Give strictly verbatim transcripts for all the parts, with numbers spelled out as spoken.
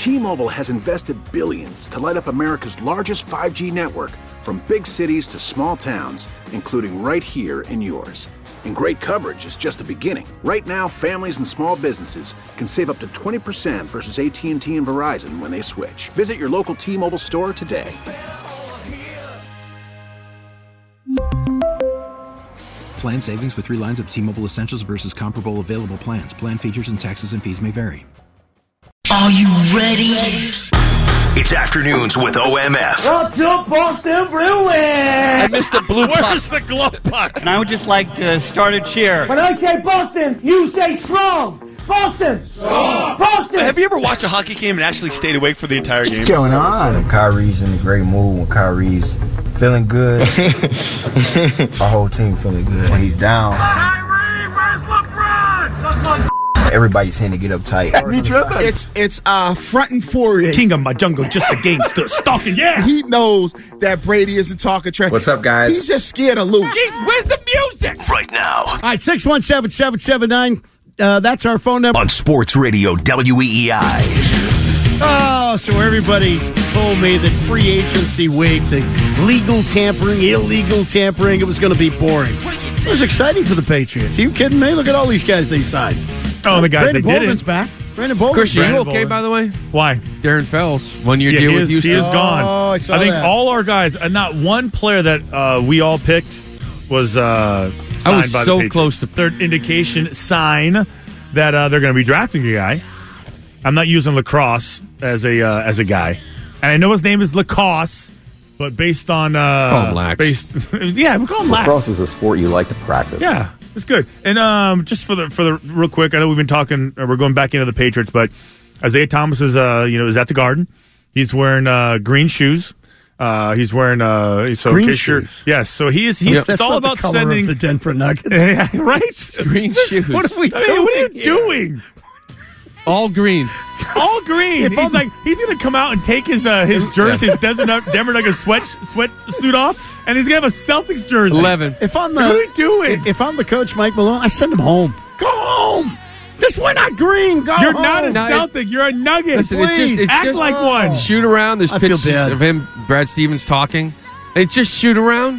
T-Mobile has invested billions to light up America's largest five G network, from big cities to small towns, including right here in yours. And great coverage is just the beginning. Right now, families and small businesses can save up to twenty percent versus A T and T and Verizon when they switch. Visit your local T-Mobile store today. Plan savings with three lines of T-Mobile Essentials versus comparable available plans. Plan features and taxes and fees may vary. Are you ready? It's Afternoons with O M F. What's up, Boston Bruins? I missed the blue puck. Where's the glove puck? And I would just like to start a cheer. When I say Boston, you say strong. Boston! Strong! Boston! Have you ever watched a hockey game and actually stayed awake for the entire game? What's going on? When Kyrie's in a great mood, when Kyrie's feeling good, our whole team feeling good. When he's down, Kyrie, where's LeBron? everybody's saying to get uptight. It's it's uh front and forward. King of my jungle, just a gangster, stalking, yeah. He knows that Brady isn't talking trash. What's up, guys? He's just scared of Luke. Jeez, where's the music? Right now. All right, six one seven, seven seven nine. Uh, that's our phone number. On Sports Radio W E E I. Oh, so everybody told me that free agency week, the legal tampering, illegal tampering, it was going to be boring. It was exciting for the Patriots. Are you kidding me? Look at all these guys they signed. Oh, the guys Brandon they Bolden's didn't. back. Brandon Bolden. Chris, are you Brandon okay, Bolden. by the way? Why? Darren Fells, one year Yeah, deal he with is, Houston. he is gone. Oh, I saw I think that. all our guys, and not one player that uh, we all picked was uh, signed I was by the so Patriots. close to- Third indication, sign that uh, they're going to be drafting a guy. I'm not using lacrosse as a uh, as a guy, and I know his name is Lacoste, but based on uh, Call him Lax. Based, yeah, we call him Lax. Lacrosse is a sport you like to practice. Yeah, it's good. And um, just for the for the real quick, I know we've been talking. Uh, we're going back into the Patriots, but Isaiah Thomas is uh you know is at the Garden. He's wearing uh, green shoes. Uh, he's wearing uh, so Green in case you're- shoes? Yes, so he is. He's Yeah, it's that's all not about the color sending of the Denver Nuggets. Yeah, right. Green shoes. What are we I mean, doing? what are you here? doing? All green. All green. If He's I'm- like he's gonna come out and take his uh, his jersey, his Denver Nug- Denver Nuggets sweat sweat suit off, and he's gonna have a Celtics jersey. eleven. If I'm the What are we doing? If I'm the coach, Mike Malone, I send him home. Go home. This we're not green. Go You're home. not a No, it- Celtic. You're a Nugget. Listen, it's just- it's act just- like Oh. one. Shoot around. There's I feel pictures bad. of him, Brad Stevens, talking. It's just shoot around.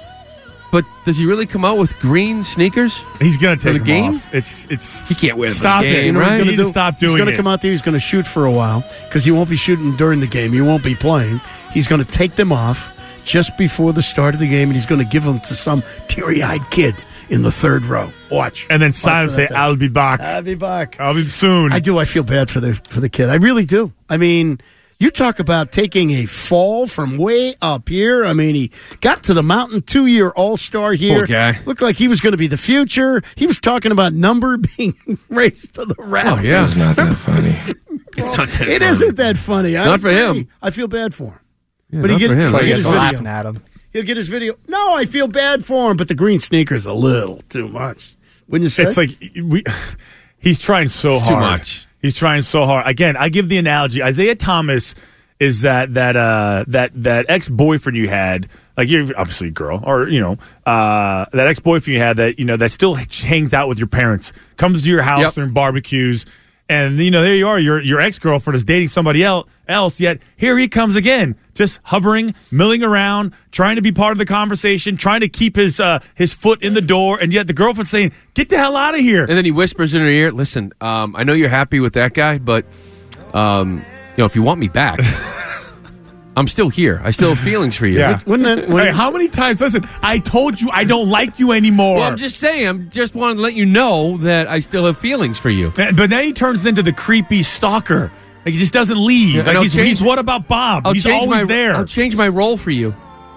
But does he really come out with green sneakers? He's gonna take the him game? off. It's it's. He can't win the Stop game, it. You know what right? he's You going need to to do? stop He's doing going it. to come out there. He's going to shoot for a while because he won't be shooting during the game. He won't be playing. He's going to take them off just before the start of the game, and he's going to give them to some teary-eyed kid in the third row. Watch. And then Watch sign him for say, that thing. "I'll be back. I'll be back. I'll be soon." I do. I feel bad for the for the kid. I really do. I mean, you talk about taking a fall from way up here. I mean, he got to the mountain, two-year All-Star here. Poor guy. Looked like he was going to be the future. He was talking about number being raised to the rafters. Oh, yeah. It's not that funny. It's not that It funny. isn't that funny. I Not for agree. him. I feel bad for him. Yeah, but he not get, for him. he'll get his video. laughing at him. He'll get his video. No, I feel bad for him, but the green sneaker's a little too much. Wouldn't you say? It's like we. He's trying so It's hard. too much. He's trying so hard. Again, I give the analogy. Isaiah Thomas is that that uh that that ex boyfriend you had. Like you're obviously a girl, or you know, uh, that ex boyfriend you had that you know that still hangs out with your parents, comes to your house Yep. during barbecues, and you know there you are. Your your ex girlfriend is dating somebody else. Else, yet here he comes again, just hovering, milling around, trying to be part of the conversation, trying to keep his uh, his foot in the door, and yet the girlfriend's saying, "Get the hell out of here." And then he whispers in her ear, listen, um, I know you're happy with that guy, but um, you know, if you want me back, I'm still here. I still have feelings for you. Yeah. Wouldn't that, when, Hey, how many times? Listen, I told you I don't like you anymore. Well, I'm just saying, I'm just wanting to let you know that I still have feelings for you. And- But then he turns into the creepy stalker. Like he just doesn't leave. Yeah, like and I'll he's, change- he's what about Bob? I'll he's change always my, there. I'll change my role for you.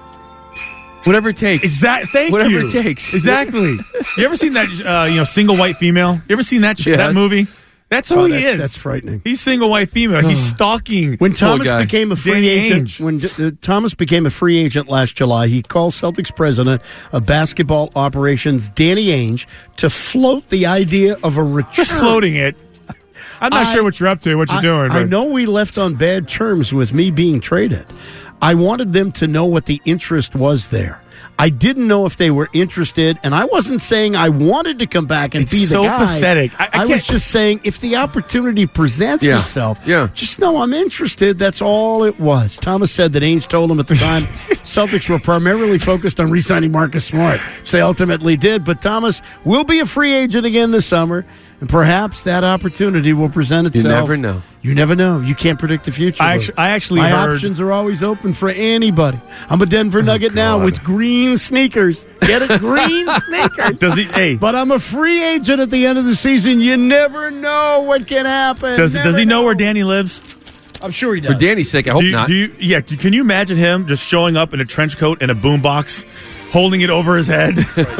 Whatever it takes. Exactly. Thank Whatever you. it takes. Exactly. You ever seen that? Uh, you know, single white female. You ever seen that sh- Yes. that movie? That's who Oh, he that's- is. that's frightening. He's single white female. He's stalking. When Thomas guy. became a free Danny agent, Ainge. when uh, Thomas became a free agent last July, he called Celtics president of basketball operations, Danny Ainge, to float the idea of a return. Just floating it. I'm not I- sure what you're up to, what you're I, doing. But I know we left on bad terms with me being traded. I wanted them to know what the interest was there. I didn't know if they were interested, and I wasn't saying I wanted to come back and It's be the so guy. pathetic. I- I I was can't- just saying if the opportunity presents Yeah. itself, Yeah. just know I'm interested. That's all it was. Thomas said that Ainge told him at the time Celtics were primarily focused on re-signing Marcus Smart, which they ultimately did. But Thomas will be a free agent again this summer, and perhaps that opportunity will present itself. You never know. You never know. You can't predict the future. I Lou. actu- I actually My heard- options are always open for anybody. I'm a Denver Nugget now God. with green sneakers. Get it? Green sneakers. Does he? Hey, But I'm a free agent at the end of the season. You never know what can happen. does Never does he know, know where Danny lives? I'm sure he does. For Danny's sake, I hope do you, not. Do you, yeah. Do, can you imagine him just showing up in a trench coat and a boombox, holding it over his head?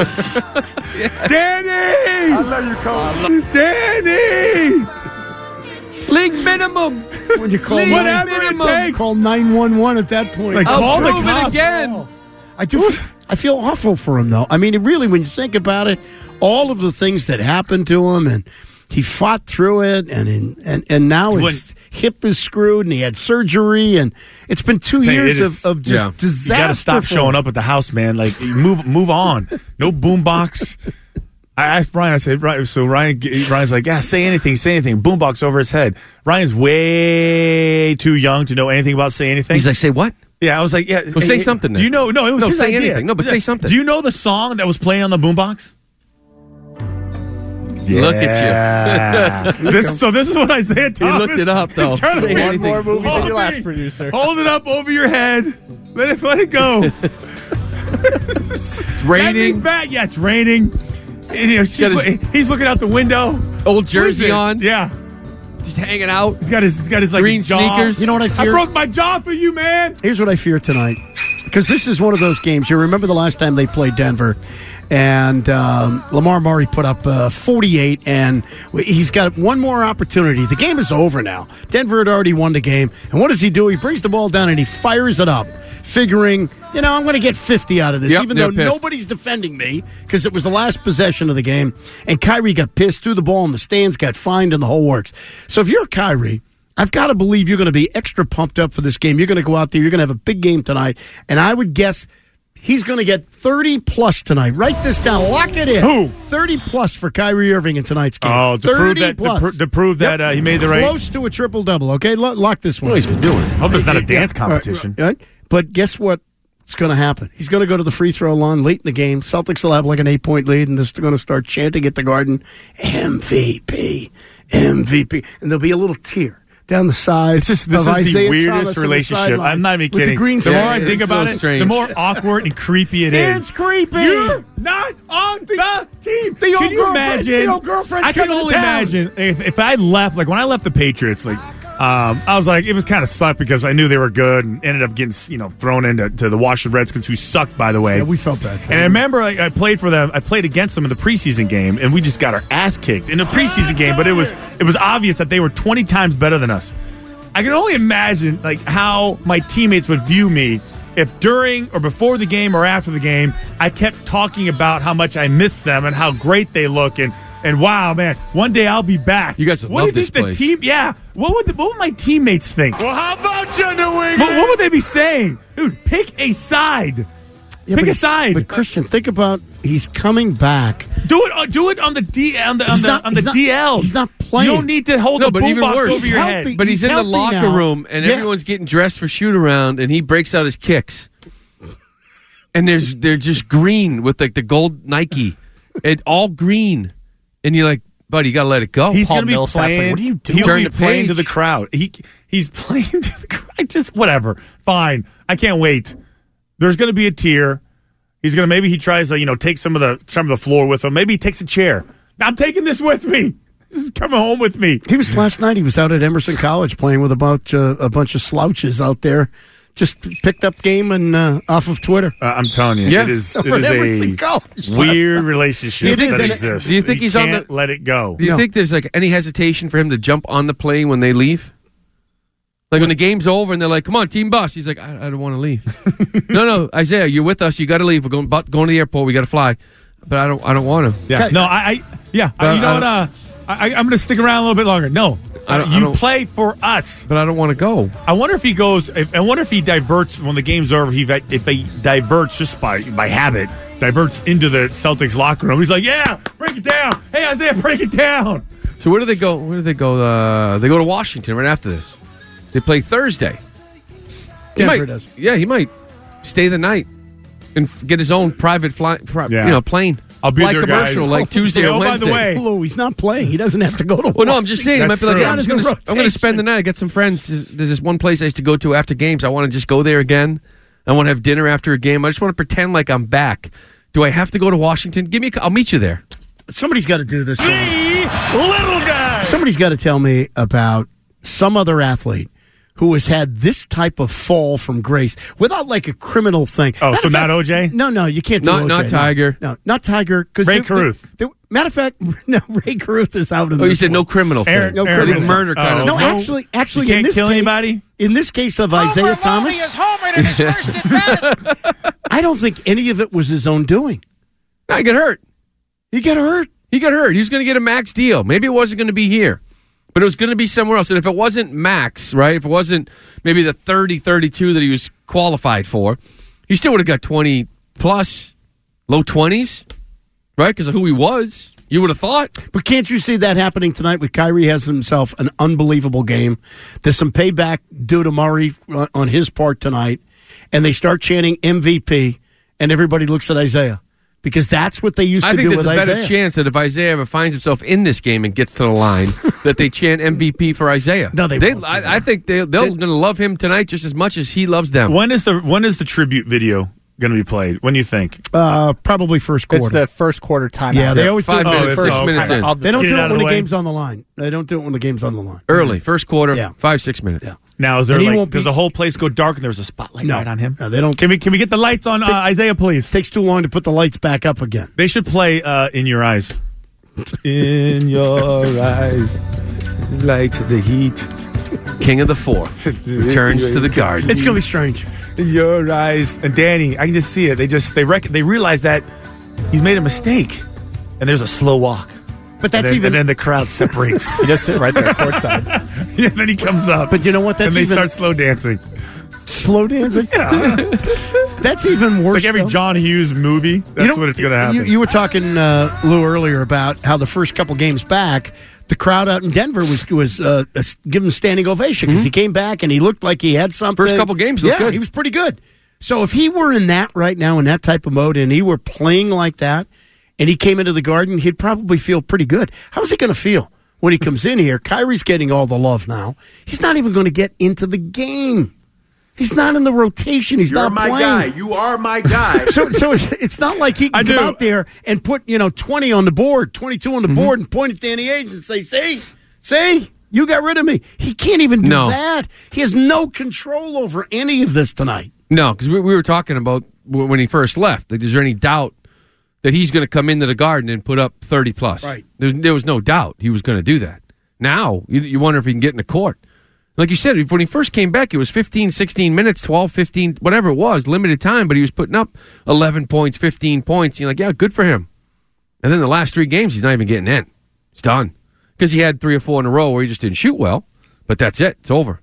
Danny! I love you, Coach. Danny! League minimum. When you call League nine- Whatever it minimum. takes. call nine one one at that point. Like, I'll call the prove it cops. again. I do. I feel awful for him, though. I mean, it really, when you think about it, all of the things that happened to him, and he fought through it, and in, and and now He his hip is screwed, and he had surgery, and it's been two Tell you, years it is- of, of just yeah. disaster. You got to stop for showing him. up at the house, man. Like, move move on. No boombox. I asked Ryan. I said, Ryan, so Ryan, Ryan's like, yeah, say anything, say anything. Boombox over his head. Ryan's way too young to know anything about say anything. He's like, say what? yeah, I was like, yeah. Well, say something Do then. you know? No, it was No, his say idea. anything. No, but say something. Do you know the song that was playing on the boombox? Look at you. this, so this is what Isaiah Thomas. looked it up, though. is trying to Say hold anything. more movie than your last producer. Hold it up over your head. Let it let it go. It's raining. Back. Yeah, it's raining. And, you know, she's Got his- li- he's looking out the window. Old jersey What is it? on. Yeah. Just hanging out. He's got his he's got his like Green jaw. sneakers. You know what I I fear? broke my jaw for you, man. Here's what I fear tonight, because this is one of those games. You remember the last time they played Denver, and um, Lamar Murray put up uh, forty-eight, and he's got one more opportunity. The game is over now. Denver had already won the game, and what does he do? He brings the ball down and he fires it up, figuring, you know, I'm going to get fifty out of this, Yep, even though they're pissed. nobody's defending me, because it was the last possession of the game, and Kyrie got pissed, threw the ball in the stands, got fined, and the whole works. So if you're Kyrie, I've got to believe you're going to be extra pumped up for this game. You're going to go out there. You're going to have a big game tonight. And I would guess he's going to get thirty plus tonight. Write this down. Lock it in. Who? thirty plus for Kyrie Irving in tonight's game. Oh, to prove thirty that to, plus. pr- to prove that Yep. uh, he made the right. Close to a triple double. Okay, Lo- lock this one. What he's been doing. Hope it's not a Yeah, dance right, competition. right, right. But guess what? It's going to happen. He's going to go to the free throw line late in the game. Celtics will have like an eight point lead, and they're going to start chanting at the Garden, M V P, M V P, and there'll be a little tear down the side. It's just this of is Isaiah the weirdest Thomas on the relationship. sideline I'm not even with kidding. The, green the more Yeah, I it's think about so it, strange. the more awkward and creepy it is. It's creepy. You're not on the team. The Can old you girlfriend- imagine? the old girlfriend's I can coming to only town. imagine if, if I left, like when I left the Patriots, like um, I was like, it was kind of sucked because I knew they were good and ended up getting, you know, thrown into to the Washington Redskins, who sucked, by the way. Yeah, we felt bad for And I them. remember like, I played for them. I played against them in the preseason game, and we just got our ass kicked in the preseason game. But it was it was obvious that they were twenty times better than us. I can only imagine like how my teammates would view me if during or before the game or after the game I kept talking about how much I miss them and how great they look and and wow, man, one day I'll be back. You guys would what love do you this think place. the team? Yeah, what would the, what would my teammates think? Well, how about you, New England? What, what would they be saying, dude? Pick a side. Yeah, Pick but- a side. But Christian, think about he's coming back. Do it. Uh, do it on the D on the on He's the, not- on the he's not- D Ls. he's not playing. You don't need to hold No, the but even boombox worse, over your healthy. head. But he's, He's in the healthy locker now. room, and Yes. everyone's getting dressed for shoot around, and he breaks out his kicks, and there's they're just green with like the gold Nike, and all green, and you're like, buddy, you got to let it go. He's Paul going to be Millsap's like, playing. what are you doing? He'll Turn be the playing page. to the crowd. He he's playing to the crowd. Just whatever. Fine. I can't wait. There's going to be a tier. He's going to maybe he tries to you know take some of the some of the floor with him. Maybe he takes a chair. I'm taking this with me. This is coming home with me. He was last night. He was out at Emerson College playing with a bunch, uh, a bunch of slouches out there. Just picked up game and uh, off of Twitter. Uh, I'm telling you, Yeah. it is it Over at is Emerson a College. weird relationship It is, that and it- exists. Do you think You he's on can't the- let it go? Do you No. think there's like any hesitation for him to jump on the plane when they leave? Like when the game's over and they're like, "Come on, team bus." He's like, "I, I don't want to leave." no, no, Isaiah, you're with us. You got to leave. We're going bu- going to the airport. We got to fly, but I don't. I don't want to. Yeah. Okay. No, I, I yeah. Uh, you know I what? Uh, I, I'm going to stick around a little bit longer. No, I don't, you I don't, play for us. but I don't want to go. I wonder if he goes. If, I wonder if he diverts when the game's over. He if he diverts just by by habit, diverts into the Celtics locker room. He's like, "Yeah, break it down. Hey, Isaiah, break it down." So where do they go? Where do they go? Uh, they go to Washington right after this. They play Thursday. He Denver might, does. Yeah, he might stay the night and f- get his own private fly, pri- Yeah. you know, plane. I'll be fly there, commercial guys. like Tuesday Oh, or by Wednesday. the way, Lou, he's not playing. He doesn't have to go to Well, no, I'm just saying. He might be like, true. yeah, I'm just Not in gonna, the I'm going to spend the rotation. night. I got some friends. There's there's this one place I used to go to after games. I want to just go there again. I want to have dinner after a game. I just want to pretend like I'm back. Do I have to go to Washington? Give me. A, I'll meet you there. Somebody's got to do this. The little guy. Somebody's got to tell me about some other athlete who has had this type of fall from grace without like a criminal thing. Oh, Matter so of not fact- O J? No, no, you can't do Not- O J. not no. Tiger. No, not Tiger. Because Ray Caruth. Matter of fact, no, Ray Caruth is out in Oh, you this said one. no criminal thing. Aaron- No Aaron criminal Rodgers. murder kind Oh, of. No, no? actually, actually, You can't in this kill case, anybody? In this case of Isaiah Thomas, I don't think any of it was his own doing. No, he got hurt. He got hurt. He got hurt. He was going to get a max deal. Maybe it wasn't going to be here, but it was going to be somewhere else. And if it wasn't max, right, if it wasn't maybe the thirty, thirty-two that he was qualified for, he still would have got twenty plus, low twenties, right, because of who he was. You would have thought. But can't you see that happening tonight with Kyrie has himself an unbelievable game? There's some payback due to Murray on his part tonight, and they start chanting M V P, and everybody looks at Isaiah. Because that's what they used I to think do there's with a better Isaiah. chance that if Isaiah ever finds himself in this game and gets to the line, that they chant M V P for Isaiah. No, they won't do that. I, I think they, they're going to love him tonight just as much as he loves them. When is the when is the tribute video going to be played? When do you think? Uh, probably first quarter. It's the first quarter timeout. Yeah, they always Five do it minutes, first. six minutes in. They don't Get do it it out of when the the way. game's on the line. They don't do it when the game's on the line. Early, first quarter, Yeah. five, six minutes. Yeah. Now, is there And he like won't does be- the whole place go dark and there's a spotlight No. right on him? No, they don't. Can we can we get the lights on uh, Isaiah, please? Takes too long to put the lights back up again. They should play uh, "In Your Eyes." In your eyes, light the heat. King of the Fourth returns to the garden. It's going to be strange. In your eyes, and Danny, I can just see it. They just they rec- they realize that he's made a mistake, and there's a slow walk. But that's and then, even. and then the crowd separates. He just sit right there courtside. Yeah, then he comes up. But you know what? That's and they even start slow dancing. slow dancing. That's even worse. Like every though. John Hughes movie. That's You know, what it's going to happen. You, you were talking, uh, Lou, earlier about how the first couple games back, the crowd out in Denver was was uh, uh, giving him a standing ovation because he came back and he looked like he had something. First couple games looked yeah, good. he was pretty good. So if he were in that right now, in that type of mode, and he were playing like that, and he came into the Garden, he'd probably feel pretty good. How's he going to feel when he comes in here? Kyrie's getting all the love now. He's not even going to get into the game. He's not in the rotation. He's You're not my playing. guy. You are my guy. So, so it's, it's not like he I can come do. out there and put, you know, twenty on the board, twenty-two on the Mm-hmm. board, and point at Danny Ainge and say, see, see, you got rid of me. He can't even do No. that. He has no control over any of this tonight. No, because we, we were talking about w- when he first left. Like, is there any doubt that he's going to come into the Garden and put up thirty plus? Right. There's, there was no doubt he was going to do that. Now, you, you wonder if he can get in the court. Like you said, when he first came back, it was fifteen, sixteen minutes, twelve, fifteen, whatever it was, limited time, but he was putting up eleven points, fifteen points. You're like, yeah, good for him. And then the last three games, he's not even getting in. It's done. Because he had three or four in a row where he just didn't shoot well, but that's it. It's over.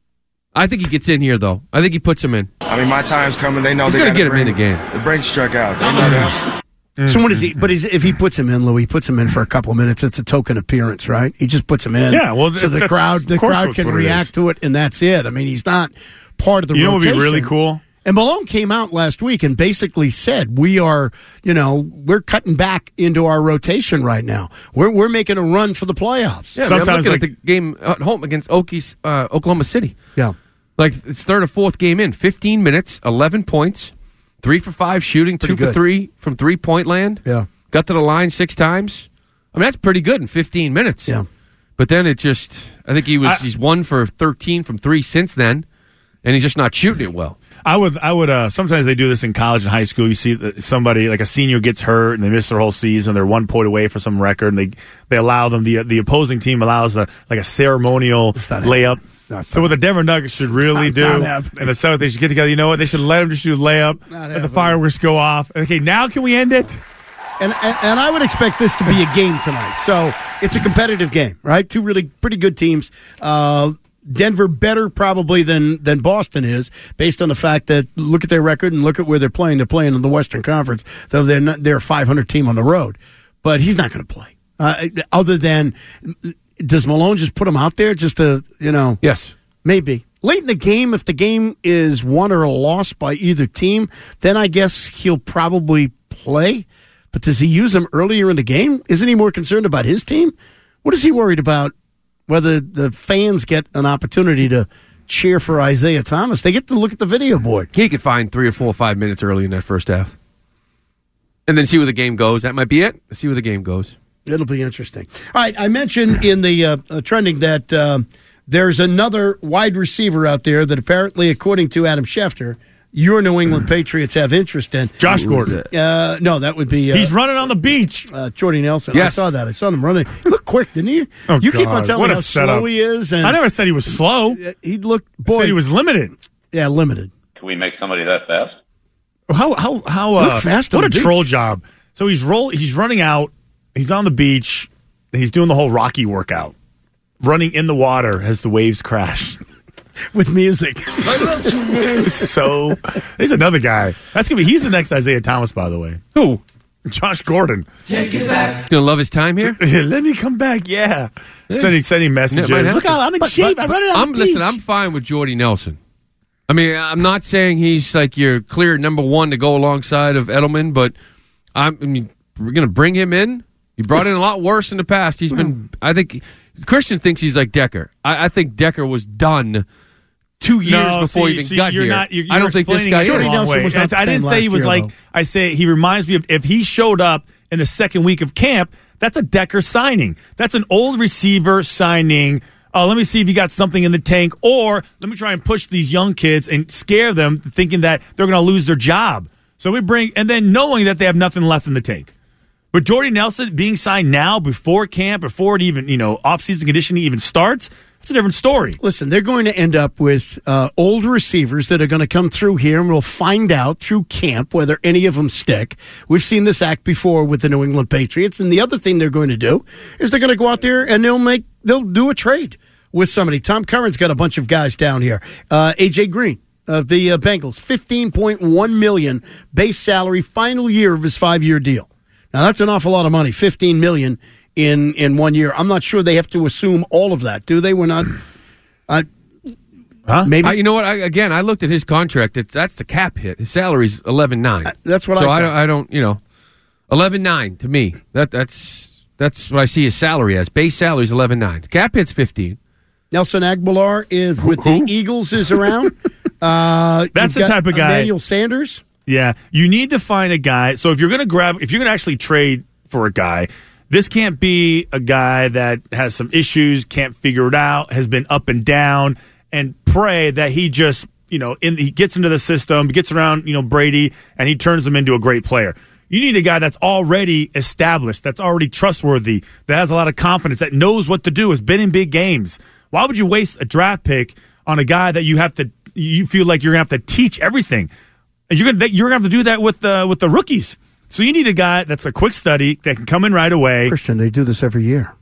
I think he gets in here, though. I think he puts him in. I mean, my time's coming. They know He's they gonna gotta get him bring, in the game. The brake struck out. They know that. So what is he? But he's, if he puts him in, Lou, he puts him in for a couple of minutes. It's a token appearance, right? He just puts him in. Yeah, well, so the that's- crowd, the of course crowd that's can what it react is. to it, and that's it. I mean, he's not part of the You know what would rotation. be really cool? And Malone came out last week and basically said, we are, you know, we're cutting back into our rotation right now. We're we're making a run for the playoffs. Yeah, I mean, I'm Sometimes, looking like- at the game at home against Okies, uh, Oklahoma City. Yeah. Like, it's third or fourth game in. fifteen minutes, eleven points, three for five shooting, Pretty two for good. three from three-point land. Yeah. Got to the line six times. I mean, that's pretty good in fifteen minutes. Yeah. But then it just, I think he was, I- he's one for thirteen from three since then, and he's just not shooting it well. I would, I would. Uh, sometimes they do this in college and high school. You see that somebody like a senior gets hurt and they miss their whole season. They're one point away for some record, and they they allow them the the opposing team allows a like a ceremonial not layup. No, it's So what the Denver Nuggets should really Not- do, not happening. and the South, they should get together. You know what? They should let them just do a layup, Not let the happening. fireworks go off. Okay, now can we end it? And, and and I would expect this to be a game tonight. So it's a competitive game, right? Two really pretty good teams. Uh, Denver better probably than than Boston is, based on the fact that look at their record and look at where they're playing. They're playing in the Western Conference, though they're not, they're a five hundred team on the road. But he's not going to play. Uh, other than, does Malone just put him out there just to, you know? Yes. Maybe. Late in the game, if the game is won or lost by either team, then I guess he'll probably play. But does he use him earlier in the game? Isn't he more concerned about his team? What is he worried about? Whether the fans get an opportunity to cheer for Isaiah Thomas. They get to look at the video board. He could find three or four or five minutes early in that first half. And then see where the game goes. That might be it. See where the game goes. It'll be interesting. All right, I mentioned in the uh, uh, trending that uh, there's another wide receiver out there that apparently, according to Adam Schefter, your New England Patriots have interest in. Josh Gordon. Uh, no, that would be... Uh, He's running on the beach. Uh, Jordy Nelson. Yes. I saw that. I saw him running. He looked quick, didn't he? Oh, you God. keep on telling What me a how setup. slow he is. And I never said he was slow. He looked... Boy, I said he was limited. Yeah, limited. Can we make somebody that fast? How how how? Uh, Look fast on what a the beach. troll job. So he's roll. He's running out. He's on the beach. He's doing the whole Rocky workout, running in the water as the waves crash with music. It's so. There's another guy. That's gonna be. He's the next Isaiah Thomas, by the way. Who? Josh Gordon. Take it back. Gonna love his time here. Let me come back. Yeah. Yeah. Sending sending messages. Yeah, might have Look to. how I'm in But- shape. but- I'm running on I'm the listen. beach. I'm fine with Jordy Nelson. I mean, I'm not saying he's like your clear number one to go alongside of Edelman, but I'm, I mean, we're going to bring him in. He brought in a lot worse in the past. He's been, I think, Christian thinks he's like Decker. I, I think Decker was done two years No, before see, he even see, got you're here. Not, you're, I don't you're think this explaining guy it the is. wrong Nelson way. was not the I didn't same say he last was year, like. though. I say he reminds me of if he showed up in the second week of camp. That's a Decker signing. That's an old receiver signing. Uh, let me see if you got something in the tank, or let me try and push these young kids and scare them, thinking that they're going to lose their job. So we bring, and then knowing that they have nothing left in the tank. But Jordy Nelson being signed now, before camp, before it even, you know, off-season conditioning even starts, it's a different story. Listen, they're going to end up with uh, old receivers that are going to come through here, and we'll find out through camp whether any of them stick. We've seen this act before with the New England Patriots, and the other thing they're going to do is they're going to go out there and they'll make they'll do a trade with somebody. Tom Curran's got a bunch of guys down here. Uh, A J Green of the uh, Bengals, fifteen point one million dollars base salary, final year of his five-year deal. Now that's an awful lot of money, fifteen million dollars in in one year. I'm not sure they have to assume all of that, do they? We're not. Uh, huh? Maybe I, you know what? I, again, I looked at his contract. It's that's the cap hit. His salary's eleven nine. Uh, that's what so I I thought. don't. I don't. You know, eleven nine to me. That that's that's what I see his salary as. Base salary is eleven nine. Cap hit's fifteen. Nelson Aguilar is with the Eagles is around. Uh, That's you've the got type of guy- Emmanuel Sanders. Yeah, you need to find a guy. So if you're going to grab, if you're going to actually trade for a guy, this can't be a guy that has some issues, can't figure it out, has been up and down, and pray that he just, you know, in, he gets into the system, gets around, you know, Brady, and he turns him into a great player. You need a guy that's already established, that's already trustworthy, that has a lot of confidence, that knows what to do, has been in big games. Why would you waste a draft pick on a guy that you have to, you feel like you're going to have to teach everything? And you're gonna you're gonna have to do that with the with the rookies. So you need a guy that's a quick study that can come in right away. Christian, they do this every year.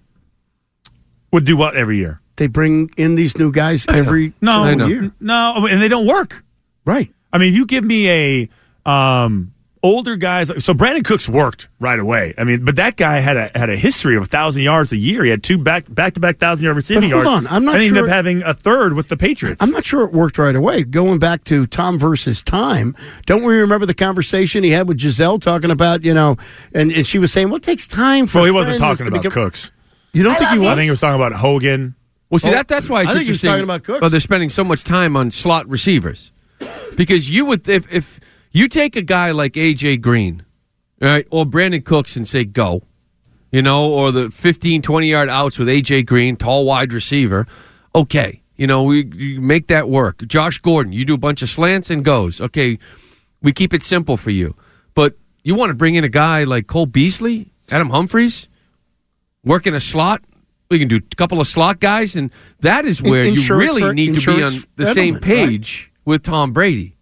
Would do what every year? They bring in these new guys every No, single year. no, and they don't work. Right. I mean, if you give me a um, older guys. So Brandon Cooks worked right away. I mean, but that guy had a had a history of a thousand yards a year. He had two back back to back thousand yard receiving But hold yards. on, I'm not and he ended sure- up having a third with the Patriots. I'm not sure it worked right away. Going back to Tom versus time, don't we remember the conversation he had with Giselle talking about, you know, and, and she was saying, well, it takes time for Well, he wasn't friends talking to about become- Cooks. You don't think he was? I think he was talking about Hogan. Well, see, Oh, that that's why it's I think he was interesting. talking about Cooks. Oh, they're spending so much time on slot receivers. Because you would, if, if you take a guy like A J Green, right, or Brandon Cooks and say, go, you know, or the fifteen, twenty-yard outs with A J Green, tall wide receiver, okay, you know, we you make that work. Josh Gordon, you do a bunch of slants and goes. Okay, we keep it simple for you. But you want to bring in a guy like Cole Beasley, Adam Humphries, work in a slot? We can do a couple of slot guys, and that is where you Insurance really for- need to be on insurance the for same Edelman, page with Tom Brady.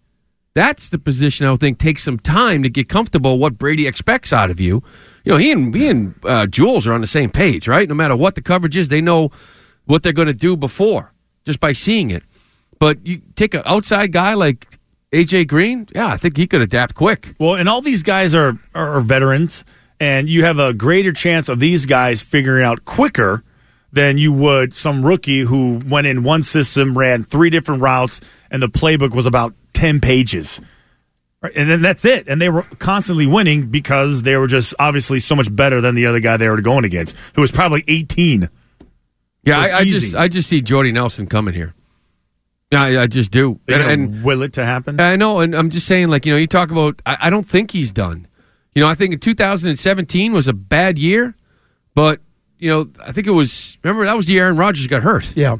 That's the position I would think takes some time to get comfortable what Brady expects out of you. You know, he and he and uh, Jules are on the same page, right? No matter what the coverage is, they know what they're going to do before just by seeing it. But you take an outside guy like A J Green, yeah, I think he could adapt quick. Well, and all these guys are, are veterans, and you have a greater chance of these guys figuring out quicker than you would some rookie who went in one system, ran three different routes, and the playbook was about ten pages. Right? And then that's it. And they were constantly winning because they were just obviously so much better than the other guy they were going against, who was probably eighteen. Yeah, I, I just I just see Jordy Nelson coming here. Yeah, I, I just do. And, And, and will it to happen? I know, and I'm just saying, like, you know, you talk about, I, I don't think he's done. You know, I think in two thousand seventeen was a bad year, but, you know, I think it was, remember, that was the year Aaron Rodgers got hurt. Yeah.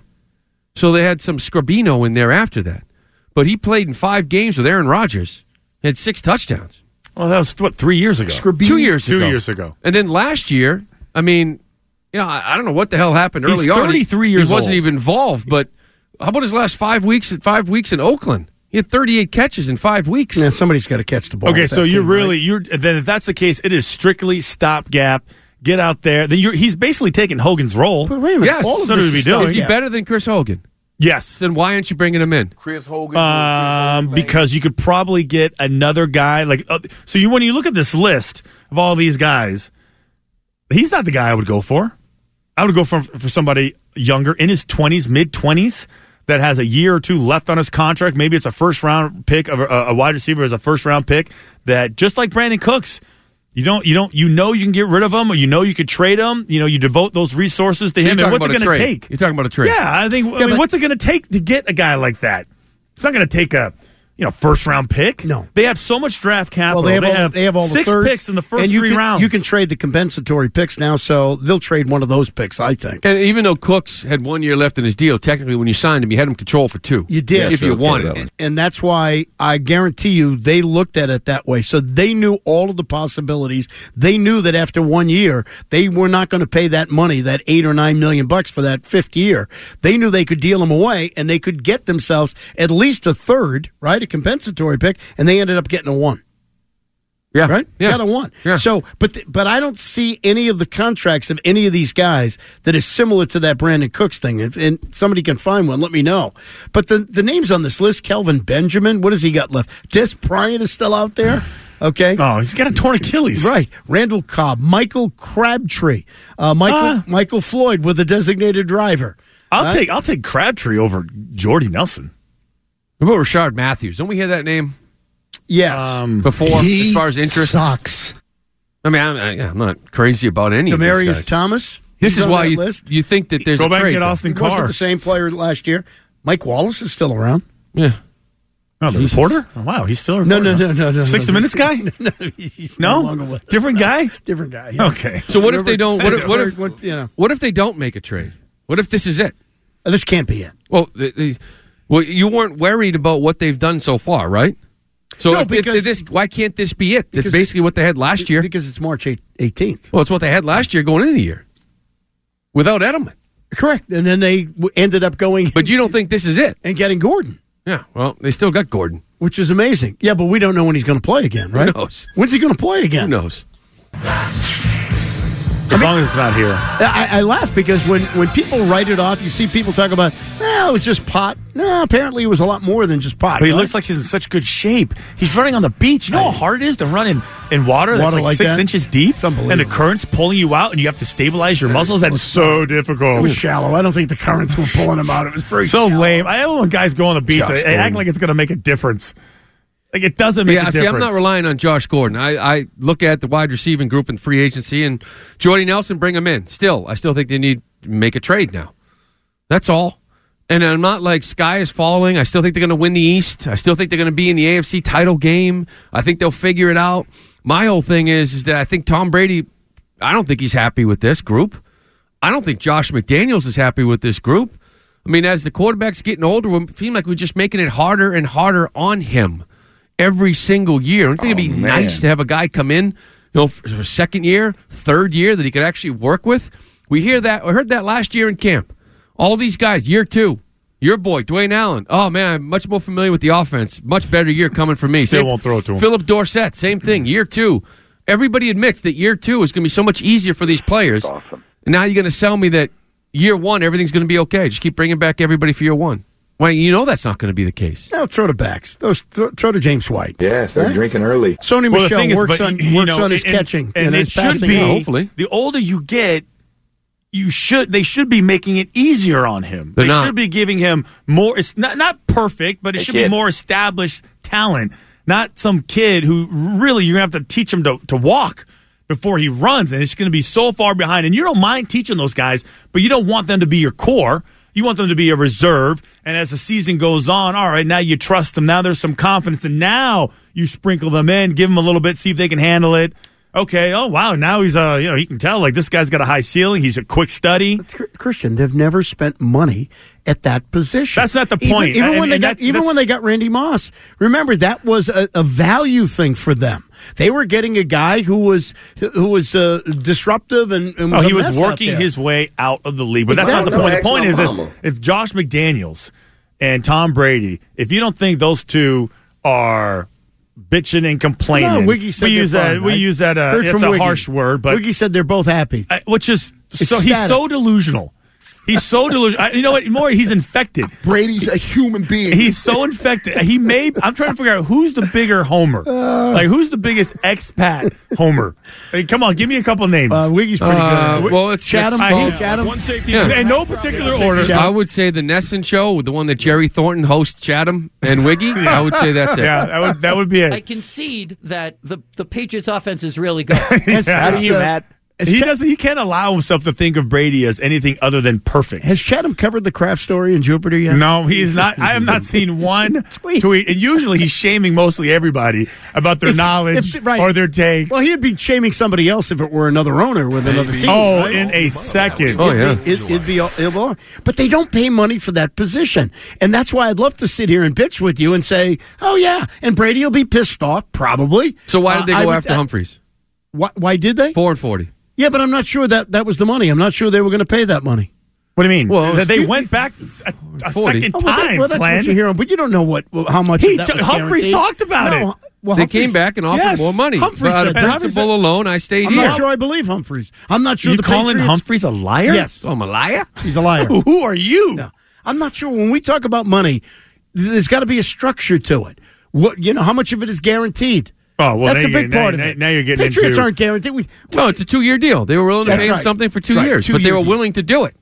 So they had some Scrabino in there after that. But he played in five games with Aaron Rodgers, had six touchdowns. Well, that was, what, three years ago? Two years Two ago. years ago. And then last year, I mean, you know, I, I don't know what the hell happened He's early on. thirty-three He- years He wasn't old. even involved, but how about his last five weeks five weeks in Oakland? He had thirty-eight catches in five weeks. Yeah, somebody's got to catch the ball. Okay, with so that you're team, really right? you're then if that's the case, it is strictly stopgap. Get out there. Then you're he's basically taking Hogan's role. But wait a minute. Yes. All of So this does he is do? stuff- Is he yeah. better than Chris Hogan? Yes. Then why aren't you bringing him in? Chris Hogan. Um, because you could probably get another guy like uh, so. You when you look at this list of all these guys, he's not the guy I would go for. I would go for for somebody younger in his twenties, mid twenties, that has a year or two left on his contract. Maybe it's a first round pick of a, a wide receiver as a first round pick. That just like Brandon Cooks, you don't you don't you know you can get rid of him, or you know you could trade him. You know you devote those resources to So him. you're And what's talking it about a going to trade. take? You're talking about a trade. Yeah, I think. I Yeah, mean, but- what's it going to take to get a guy like that? It's not going to take a you know first round pick. No. They have so much draft capital. Well, they have, all, they have all six the thirds, picks in the first and you three can, rounds. You can trade the compensatory picks now, so they'll trade one of those picks, I think. And even though Cooks had one year left in his deal, technically when you signed him, you had him control for two. You did. if you wanted. And, and that's why I guarantee you they looked at it that way. So they knew all of the possibilities. They knew that after one year, they were not going to pay that money, that eight or nine million bucks for that fifth year. They knew they could deal him away, and they could get themselves at least a third, right, a compensatory pick, and they ended up getting a one. Yeah. Right? Yeah. Got a one. Yeah. So, but th- but I don't see any of the contracts of any of these guys that is similar to that Brandon Cooks thing. And, and somebody can find one, let me know. But the, the names on this list, Kelvin Benjamin, what has he got left? Des Bryant is still out there. Okay. Oh, he's got a torn Achilles. Right. Randall Cobb, Michael Crabtree, uh, Michael Ah. Michael Floyd with a designated driver. I'll Uh, take I'll take Crabtree over Jordy Nelson. What about Rashard Matthews? Don't we hear that name Yes. Um, before He as far as interest? sucks. I mean, I'm, I, I'm not crazy about any of these Demarius guys. Thomas. This He's is on why that you, list. you think that there's Go a back trade. and get though. Austin He wasn't Carr. the same player last year. Mike Wallace is still around. Yeah. Oh, the Jesus. reporter? Oh, wow, he's still a No, reporter. no, no, no, no. sixty no. Minutes guy? no, he's No? no longer with us. Different guy? Different guy. yeah. Okay. So what if they don't? What if? What if? What- you know, What if they don't make a trade? What if this is it? this can't be it. Well, the, the, well, you weren't worried about what they've done so far, right? So No, if, if because- this, why can't this be it? That's because- basically what they had last year. Because it's March eighteenth. Well, it's what they had last year going into the year without Edelman. Correct. And then they w- ended up going But you don't think this is it? and getting Gordon, Yeah. Well, they still got Gordon. which is amazing. Yeah, but we don't know when he's going to play again, right? knows? When's he going to play Who again? knows? As long as it's not here. I, I laugh because when, when people write it off, you see people talk about, eh, it was just pot. No, apparently it was a lot more than just pot. But he right? looks like he's in such good shape. He's running on the beach. You know how hard it is to run in, in water that's Water like, like six that? inches deep? It's unbelievable. And the current's pulling you out, and you have to stabilize your muscles? That's so difficult. It was shallow. I don't think the currents were pulling him out. It was very So shallow. lame. I love when guys go on the beach. Josh They, they act Gordon. like it's going to make a difference. Like, it doesn't make Yeah, a see, difference. I'm not relying on Josh Gordon. I, I look at the wide receiving group in free agency, and Jordy Nelson, bring him in. Still, I still think they need to make a trade now. That's all. And I'm not like sky is falling. I still think they're going to win the East. I still think they're going to be in the A F C title game. I think they'll figure it out. My whole thing is, is that I think Tom Brady, I don't think he's happy with this group. I don't think Josh McDaniels is happy with this group. I mean, as the quarterback's getting older, we feel like we're just making it harder and harder on him every single year. Don't you think it'd be nice to have a guy come in, you know, for, for second year, third year that he could actually work with? We hear that. I heard that last year in camp. All these guys, year two, Your boy, Dwayne Allen. Oh, man, I'm much more familiar with the offense. Much better year coming from me. Still Same, won't throw it to him. Philip Dorsett, same thing. Year two. Everybody admits that year two is going to be so much easier for these players. That's awesome. And now you're going to sell me that year one, everything's going to be okay. Just keep bringing back everybody for year one. Well, you know that's not going to be the case. No, throw to backs. Those throw, throw to James White. Yeah, start Right? drinking early. Sony Well, the Michel thing is, works but, on you works know, on his and- catching and, and it his should passing. be. out. hopefully. The older you get, you should they should be making it easier on him. They're they not. should be giving him more. It's not not perfect, but it Hey, should kid. be more established talent, not some kid who really you're gonna have to teach him to to walk before he runs, and it's going to be so far behind. And you don't mind teaching those guys, but you don't want them to be your core. You want them to be a reserve. And as the season goes on, all right, now you trust them. Now there's some confidence, and now you sprinkle them in, give them a little bit, see if they can handle it. Okay. Oh wow. Now he's uh you know he can tell like this guy's got a high ceiling. He's a quick study. Christian, they've never spent money at that position. That's not the Even- point. Even, And- when they and got that's- even that's- when they got Randy Moss, remember that was a, a value thing for them. They were getting a guy who was who was uh, disruptive and, and was Oh, he a was mess out working there. his way out of the league. But that's Exactly. not the point. The No, point is no if, problem. if Josh McDaniels and Tom Brady, if you don't think those two are bitching and complaining, No, Wiggy said we they're use that. fine. We I use that. Uh, heard it's from a Wiggy. harsh word, but Wiggy said they're both happy. uh, which is It's so he's static. so delusional. He's so delusional. I, you know what? More, he's infected. Brady's a human being. He's so infected. He may. I'm trying to figure out who's the bigger homer. Like who's the biggest expat homer? Hey, come on, give me a couple names. Uh, Wiggy's pretty Uh, good. well, it's Chatham, it's Paul both. Chatham. One safety. Yeah. In no particular order. I would say the Nesson Show, the one that Jerry Thornton hosts, Chatham and Wiggy. I would say that's it. Yeah, that would that would be I it. concede that the the Patriots offense is really good. Has- Yeah. has, you, uh, Matt? has He Cha- doesn't. He can't allow himself to think of Brady as anything other than perfect. Has Chatham covered the Kraft story in Jupiter yet? No, he's not. I have not seen one tweet. And usually he's shaming mostly everybody about their If- knowledge if- right. or their takes. Well, he'd be shaming somebody else if it were another owner with another team. oh, right? in a second. Oh, yeah. It, it'd be all, it'd all- but they don't pay money for that position, and that's why I'd love to sit here and bitch with you and say, "Oh yeah," and Brady will be pissed off probably. So why did they Uh, I go would- after uh, Humphreys? Why, why did they? Four and forty. Yeah, but I'm not sure that that was the money. I'm not sure they were going to pay that money. What do you mean? Well, Well, they you- went back a, a forty. second Oh, well, that- time. well, that's Glenn. what you hear on, but you don't know what how much He of that t- was Humphreys guaranteed. talked about No, it. Well, They Humphreys- came back and offered Yes. more money. Humphreys But out said of that. principle alone, I stayed I'm here. not sure I believe Humphreys. I'm not sure You the calling Patriots- Humphreys a liar? Yes. Oh, I'm a liar? He's a liar. Who are you? No. I'm not sure. When we talk about money, there's got to be a structure to it. What you know? How much of it is guaranteed? Oh, well, that's now a you're big getting- part now, of it. now you're getting Patriots into aren't guaranteed. We, No, it's a two-year deal. They were willing to That's pay him right. something for two That's right. years, but they Two-year were deal. willing to do it.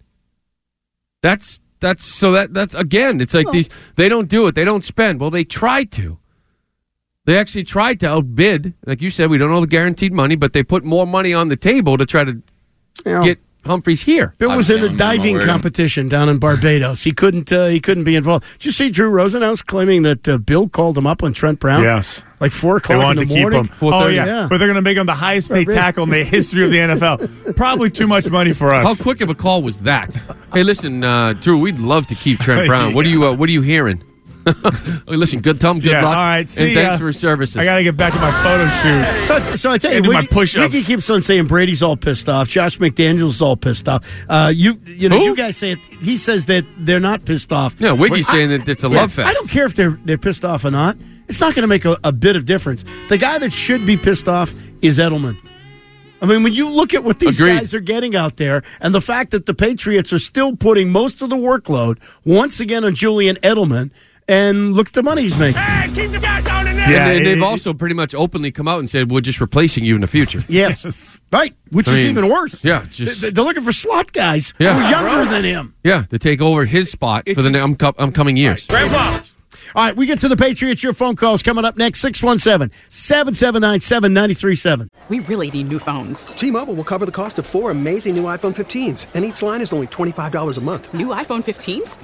That's that's so that that's again. It's like Well- these. They don't do it. They don't spend. Well, they tried to. They actually tried to outbid. Like you said, we don't know the guaranteed money, but they put more money on the table to try to you know, get Humphreys here. Bill was in a I'm diving aware. competition down in Barbados. He couldn't. Uh, he couldn't be involved. Did you see Drew Rosenhaus claiming that uh, Bill called him up on Trent Brown? Yes. like four They o'clock in wanted the to keep morning. him. Oh, yeah. yeah. But they're going to make him the highest paid Right. tackle in the history of the N F L. Probably too much money for us. How quick of a call was that? Hey, listen, uh, Drew, we'd love to keep Trent Brown. What are you? Uh, what are you hearing? Hey, listen, good. Tell him good Yeah, luck. all right, see and thanks ya. for his services. I got to get back to my photo shoot. So, so I tell you, And do my Wiggy, push-ups. Wiggy keeps on saying Brady's all pissed off. Josh McDaniels all pissed off. Uh, you, you know, Who? you guys say it. He says that they're not pissed off. Yeah, Wiggy's I- saying that it's a yeah, love fest. I don't care if they're they're pissed off or not. It's not going to make a, a bit of difference. The guy that should be pissed off is Edelman. I mean, when you look at what these Agreed. guys are getting out there, and the fact that the Patriots are still putting most of the workload once again on Julian Edelman, and look at the money he's making. Hey, keep the guys on the net. Yeah, and, and it- they've it- also pretty much openly come out and said we're just replacing you in the future. Yes, right, which I is mean, even worse. yeah, just- They- they're looking for slot guys Yeah. who are younger than him. Yeah, to take over his spot for the ne- um, upcoming years. Grandpa. All right, we get to the Patriots. Your phone calls coming up next. six one seven, seven seven nine, seven nine three seven. We really need new phones. T-Mobile will cover the cost of four amazing new iPhone fifteens, and each line is only twenty-five dollars a month. New iPhone fifteens?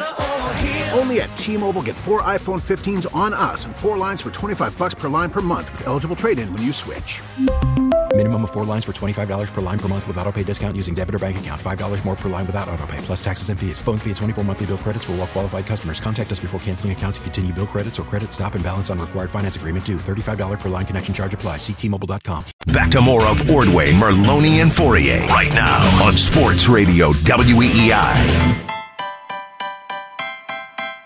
Only at T-Mobile, get four iPhone fifteens on us and four lines for twenty-five bucks per line per month with eligible trade-in when you switch. Minimum of four lines for twenty-five dollars per line per month with autopay discount using debit or bank account. five dollars more per line without autopay, plus taxes and fees. Phone fee at twenty-four monthly bill credits for well-qualified customers. Contact us before canceling account to continue bill credits or credit stop and balance on required finance agreement due. thirty-five dollars per line connection charge applies. See T Mobile dot com. Back to more of Ordway, Merloni, and Fourier right now on Sports Radio W E E I.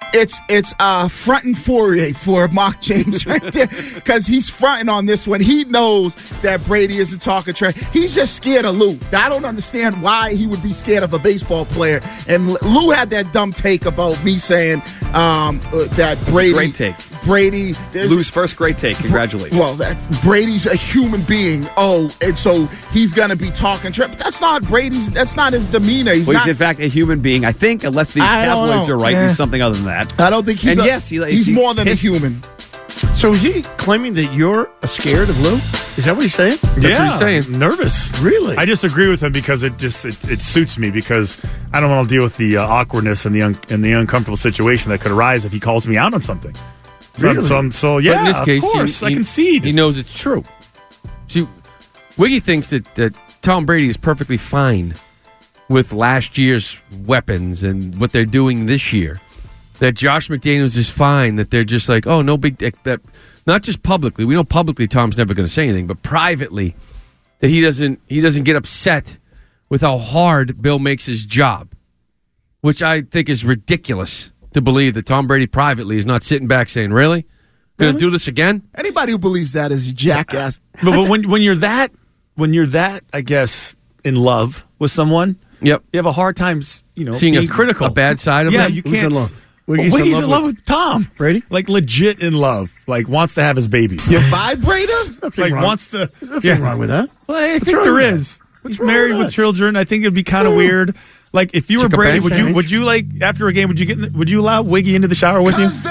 It's it's uh, fronting Fourier for Mark James right there because he's fronting on this one. He knows that Brady is a talking trash. He's just scared of Lou. I don't understand why he would be scared of a baseball player. And Lou had that dumb take about me saying um, uh, that Brady. Great take. Brady. Lou's first great take. Congratulations. Well, that Brady's a human being. Oh, and so he's going to be talking trash. But that's not Brady's. That's not his demeanor. He's well, not. He's in fact a human being. I think, unless these I don't tabloids know. are right, Yeah. he's something other than that. I don't think he's. And a, yes, he, he's he, more than his, a human. So is he claiming that you're scared of Lou? Is that what he's saying? That's yeah. what he's saying. Nervous. Really? I just agree with him because it just it, it suits me because I don't want to deal with the uh, awkwardness and the un- and the uncomfortable situation that could arise if he calls me out on something. So, Really? so, I'm- so yeah, But in this case, of course, he, I he- concede. He knows it's true. See, Wiggy thinks that, that Tom Brady is perfectly fine with last year's weapons and what they're doing this year. That Josh McDaniels is fine. That they're just like, oh, no big. That not just publicly. We know publicly Tom's never going to say anything, but privately, that he doesn't he doesn't get upset with how hard Bill makes his job, which I think is ridiculous to believe that Tom Brady privately is not sitting back saying, "Really, going to do this again?" Anybody who believes that is a jackass. But, but when when you're that when you're that, I guess, in love with someone, yep, you have a hard time, you know, Seeing being a- critical, a bad side of yeah, them? you Who's can't. in love? Wiggy's, Wiggy's in, in love love with Tom Brady, like legit in love, like wants to have his baby. Your vibrator? Nothing like wrong. wants to. Nothing yeah. wrong with that. Well, I What's think wrong there with that? is. What's He's wrong married with with that? children. I think it'd be kind of Ooh. weird. Like if you were Chicken Brady, bang would you sandwich? would you like after a game? Would you get in the, would you allow Wiggy into the shower with you?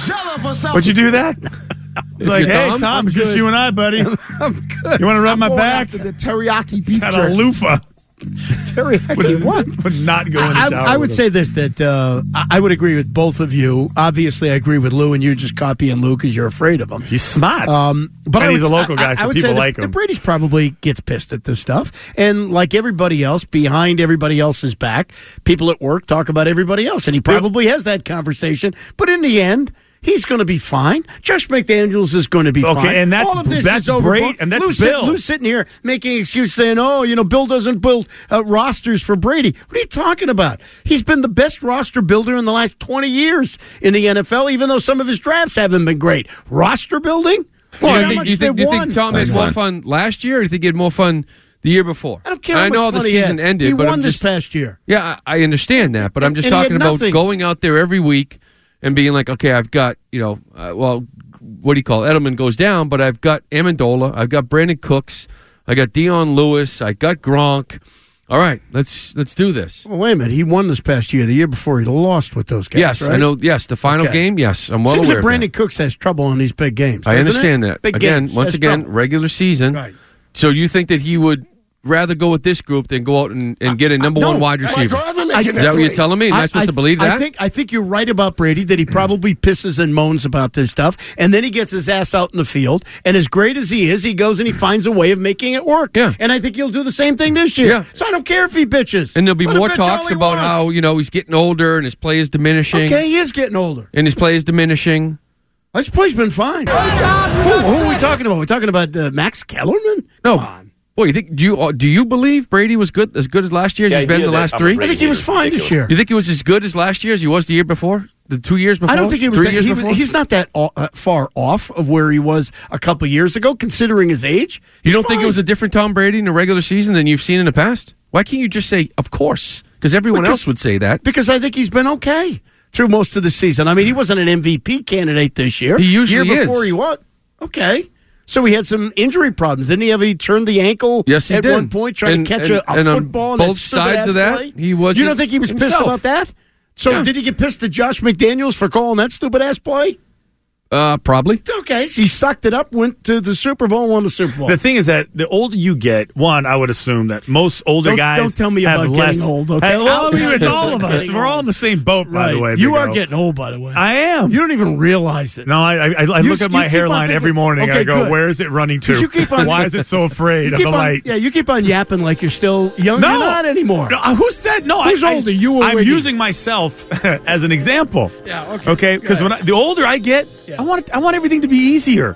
Would you do that? It's like, you're hey, Tom, Tom, I'm it's just good. you and I, buddy. I'm good. You want to rub I'm my going back? after the teriyaki beef Got a jerky. loofah. Teriyaki Would, what? would not go in the I, shower. I would with say him. this, that uh, I I would agree with both of you. Obviously, I agree with Lou, and you just copying Lou because you're afraid of him. He's smart. Um, but And I would, he's a local guy, I, so I would people say that- like him. that Brady's probably gets pissed at this stuff, and like everybody else, behind everybody else's back, people at work talk about everybody else, and he probably has that conversation. But in the end, he's going to be fine. Josh McDaniels is going to be Okay, fine. and that's- all of this that's is over. great, and that's Lou's, sit- Bill. Lou's sitting here making excuses, saying, "Oh, you know, Bill doesn't build uh, rosters for Brady." What are you talking about? He's been the best roster builder in the last twenty years in the N F L, even though some of his drafts haven't been great. Roster building? Well, Look I how think, much do you think, they do you think won. Tom had more fun last year, or do you think he had more fun the year before? I don't care how know much the fun he season had. ended, He but won I'm this just, past year. Yeah, I, I understand that, but I'm just And he had talking about nothing. going out there every week and being like, okay, I've got, you know, uh, well, what do you call it? Edelman goes down, but I've got Amendola, I've got Brandon Cooks, I got Dion Lewis, I got Gronk. All right, let's let's do this. Well, wait a minute. He won this past year. The year before, he lost with those guys. Yes, right? I know. Yes, the final Okay. game. Yes, I'm well Seems aware that of Brandon that. Cooks has trouble in these big games. I doesn't understand it? that. Big Again, games, once has again, trouble. regular season. Right. So you think that he would rather go with this group than go out and, and get a number No, one wide receiver? I- Is that what you're telling me? Am I, supposed to believe that? I think I think you're right about Brady, that he probably pisses and moans about this stuff, and then he gets his ass out in the field, and as great as he is, he goes and he finds a way of making it work. Yeah. And I think he'll do the same thing this year. Yeah. So I don't care if he bitches. and there'll be Let him more bitch all talks he about wants. how, you know, he's getting older and his play is diminishing. Okay, he is getting older. And his play is diminishing. His play's been fine. Who, who are we talking about? We're talking about uh, Max Kellerman? No. Come on. Boy, you think do you uh, do you believe Brady was good as good as last year as he's been the last three? I think he was fine this year. You think he was as good as last year as he was the year before? The two years before? I don't think he was. Three That, years he, before? he's not that o- uh, far off of where he was a couple years ago, considering his age. You He's don't think fine. it was a different Tom Brady in the regular season than you've seen in the past? Why can't you just say, of course? Because everyone Because- else would say that. Because I think he's been okay through most of the season. I mean, he wasn't an M V P candidate this year. He usually year before is. he was. Okay. So he had some injury problems. Didn't he have he turned the ankle Yes, he at did. one point trying And- to catch and- a, a and on football? both and that sides of stupid-ass that, play? he wasn't You don't think he was pissed himself. about that? So Yeah. did he get pissed at Josh McDaniels for calling that stupid ass play? Uh, probably. It's okay. So he sucked it up, went to the Super Bowl, and won the Super Bowl. The thing is that the older you get, one, I would assume that most older Don't- guys don't tell me have about less. getting old, okay? Hey, well, I mean, I'll- it's all of us. Getting We're all old. in the same boat, by Right. the way. You Big are O. getting old, by the way. I am. You don't even realize it. No, I I, I You- look at you my keep hairline on thinking- every morning. Okay, I go, good. where is it running to? 'Cause you keep on- Why is it so afraid You of keep the on- light? Yeah, you keep on yapping like you're still young. No. You're not anymore. No, uh, who said no? Who's I, older, you or I'm Wiggy? using myself as an example. Yeah, okay. Okay, because Go when I, the older I get, Yeah. I want I want everything to be easier.